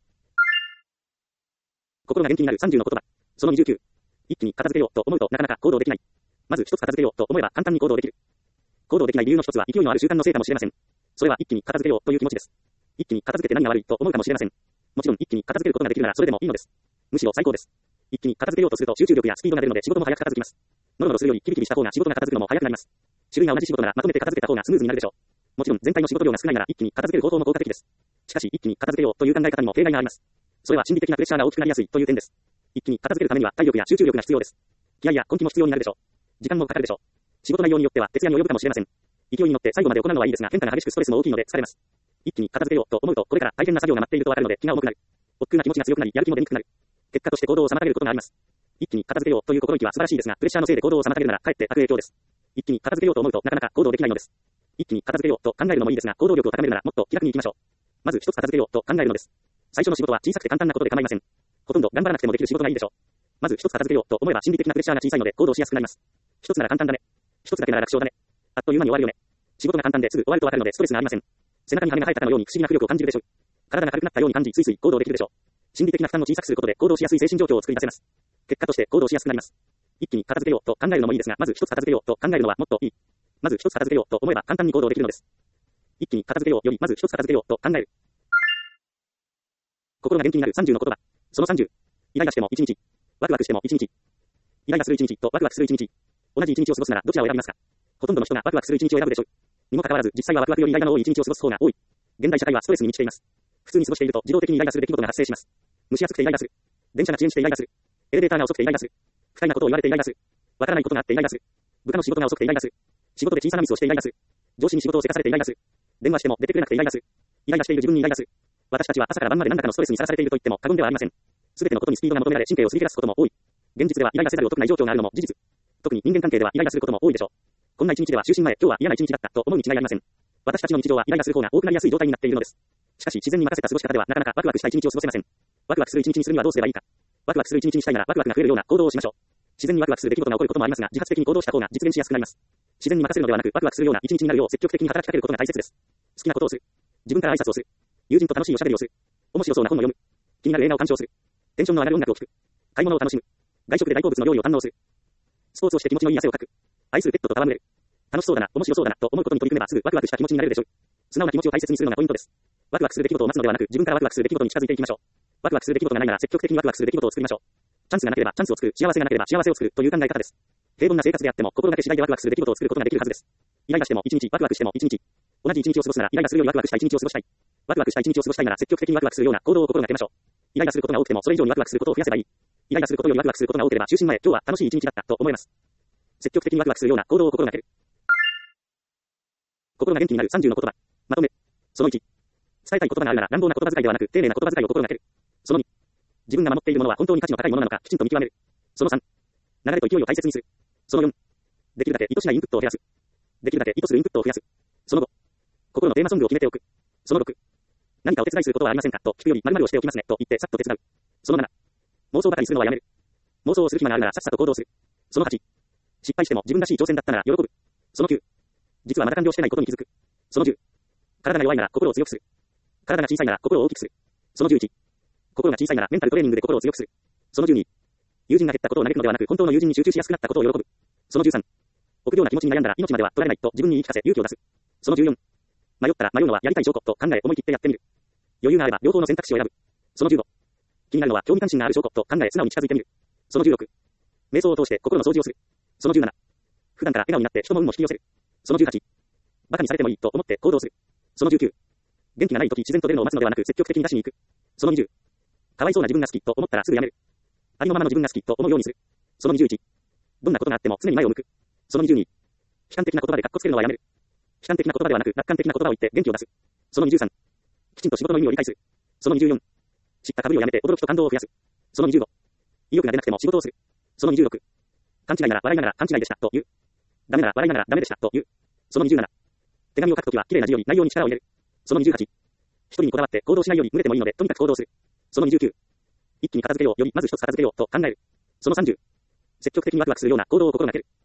心が元気になる30の言葉。その29。一気に片付けようと思うとなかなか行動できない。まず一つ片付けようと思えば簡単に行動できる。行動できない理由の一つは勢いのある習慣のせいかもしれません。それは一気に片付けようという気持ちです。一気に片付けて何が悪いと思うかもしれません。もちろん一気に片付けることができるならそれでもいいのです。むしろ最高です。 一気に片付けようとすると集中力やスピードが出るので仕事も早く片付きます。ノロノロするよりキビキビした方が仕事が片付くのも早くなります。種類が同じ仕事ならまとめて片付けた方がスムーズになるでしょう。もちろん全体の仕事量が少ないなら一気に片付ける方法も効果的です。しかし一気に片付けようという考え方にも弊害があります。それは心理的なプレッシャーが大きくなりやすいという点です。一気に片付けるためには体力や集中力が必要です。気合や根気も必要になるでしょう。時間もかかるでしょう。仕事内容によっては徹夜に及ぶかもしれません。勢いに乗って最後まで行うのはいいですが変化が激しくストレスも大きいので疲れます。一気に片付けようと思うとこれから大変な作業が待っているとわかるので気が重くなる。億劫な気持ちが強くなりやる気も出にくくなる。結果として行動を妨げることがあります。一気に片付けようという心意気は素晴らしいですがプレッシャーのせいで行動を妨げるならかえって悪影響です。一気に片付けようと思うとなかなか行動できないのです。一気に片付けようと考えるのもいいですが行動力を高めるならもっと気楽に行きましょう。まず一つ片付けようと考えるのです。最初の仕事は小さくて簡単なことで構いません。ほとんど頑張らなくてもできる仕事がいいでしょう。まず一つ片付けようと思えば心理的なプレッシャーが小さいので行動しやすくなります。一つなら簡単だね。一つだけなら楽勝だね。あっという間に終わるよね。仕事が簡単ですぐ終わるとわかるのでストレスがありません。背中に羽が生えたかのように不思議な浮力を感じるでしょう。体が軽くなったように感じスイスイ行動できるでしょう。心理的な負担を小さくすることで行動しやすい精神状況を作り出せます。結果として行動しやすくなります。一気に片付けようと考えるのもいいですがまず一つ片付けようと考えるのはもっといい。まず一つ片付けようと思えば簡単に行動できるのです。一気に片付けようよりまず一つ片付けようと考える。心が元気になる30の言葉。その30。イライラしても1日。ワクワクしても1日。イライラする1日とワクワクする1日。同じ1日を過ごすならどちらを選びますか？ほとんどの人がワクワクする1日を選ぶでしょう。にもかかわらず実際はワクワクよりイライラの多い1日を過ごす方が多い。現代社会はストレスに満ちています。普通に過ごしていると自動的にイライラする出来事が発生します。蒸し暑くてイライラする。電車が遅延してイライラする。エレベーターが遅くてイライラする。不快なことを言われてイライラする。わからないことがあってイライラする。部下の仕事が遅くてイライラする。仕事で小さなミスをしてイライラする。上司に仕事をせかされてイライラする。電話しても出てくれなくてイライラする。イライラしている自分にイライラする。私たちは朝から晩まで何らかのストレスにさらされていると言っても過言ではありません。すべてのことにスピードが求められ神経をすり切らすことも多い。現実ではイライラせざるを得ない状況があるのも事実。特に人間関係ではイライラすることも多いでしょう。こんな一日では就寝前、今日は嫌な一日だったと思うに違いありません。私たちの日常はイライラする方が多くなりやすい状態になっているのです。しかし自然に任せた過ごし方ではなかなかワクワクした一日を過ごせません。ワクワクする一日にするにはどうすればいいか。ワクワクする一日にしたいならワクワクが増えるような行動をしましょう。自然にワクワクする出来事が起こることもありますが自発的に行動した方が実現しやすくなります。自然に任せるのではなくワクワクするような一日になるよう積極的に働きかけることが大切です。好きなことをする。自分から挨拶をする。友人と楽しいおしゃべりをする。面白そうな本を読む。気になる映画を鑑賞する。テンションの上がる音楽を聴く。買い物を楽しむ。外食で大好物の料理を堪能する。スポーツをして気持ちのいい汗をかく。愛するペットと戯れる。楽しそうだな、面白そうだなと思うことに取り組めばすぐワクワクした気持ちになれるでしょう。素直な気持ちを大切にするのがポイントです。ワクワクする出来事を待つのではなく自分からワクワクする出来事に近づいていきましょう。ワクワクする出来事がないなら積極的にワクワクする出来事を作りましょう。チャンスがなければチャンスを作る、幸せがなければ幸せを作るという考え方です。平凡な生活であっても心がけ次第でワクワクする出来事を作ることができるはずです。イライラしても1日、ワクワクしても1日。同じ1日を過ごすならイライラするよりワクワクした1日を過ごしたい。ワクワクした1日を過ごしたいなら積極的にワクワクするような行動を心がけましょう。イライラすることが多くてもそれ以上にワクワクすることを増やせばいい。イライラすることよりワクワクすることが多ければ就寝前、今日は楽しい一日だったと思います。積極的にワクワクするような行動を心がける。心が元気になる30の言葉。まとめ。その1。伝えたい言葉があるなら乱暴な言葉遣いではなく丁寧な言葉遣いを心がける。その2。自分が守っているものは本当に価値の高いものなのかきちんと見極める。その3。流れと勢いを大切にする。その4。できるだけ意図しないインプットを減らす。できるだけ意図するインプットを増やす。その5。心のテーマソングを決めておく。その6。何かお手伝いすることはありませんかと聞くより〇〇をしておきますねと言ってさっと手伝う。その7。妄想ばかりするのはやめる。妄想をする暇があるならさっさと行動する。その8。失敗しても自分らしい挑戦だったなら喜ぶ。その9。実はまだ完了してないことに気づく。その10。体が弱いなら心を強くする。体が小さいなら心を大きくする。その11。心が小さいならメンタルトレーニングで心を強くする。その12。友人が減ったことを嘆くのではなく本当の友人に集中しやすくなったことを喜ぶ。その13。臆病な気持ちに悩んだら命までは取られないと自分に言い聞かせ勇気を出す。その14。迷ったら迷うのはやりたい証拠と考え思い切ってやってみる。余裕があれば両方の選択肢を選ぶ。その15。気になるのは興味関心がある証拠と考え素直に近づいてみる。その16。瞑想を通して心の掃除をする。その17。普段から笑顔になって人も運も引き寄せる。その18。馬鹿にされてもいいと思って行動する。その19。元気がない時自然と出るのを待つのではなく積極的に出しに行く。その20。かわいそうな自分が好きと思ったらすぐやめる。ありのままの自分が好きと思うようにする。その21。どんなことがあっても常に前を向く。その22。悲観的な言葉でカッコつけるのはやめる。悲観的な言葉ではなく楽観的な言葉を言って元気を出す。その23。きちんと仕事の意味を理解する。その24。知ったかぶりをやめて驚きと感動を増やす。その25。意欲が出なくても仕事をする。その26。勘違いなら笑いながら勘違いでしたと言う。ダメなら笑いながらダメでしたと言う。その27。手紙を書くときは綺麗な字より内容に力を入れる。その28。一人にこだわって行動しないより群れてもいいのでとにかく行動する。その29。一気に片付けようよりまず一つ片付けようと考える。その30。積極的にワクワクするような行動を心がける。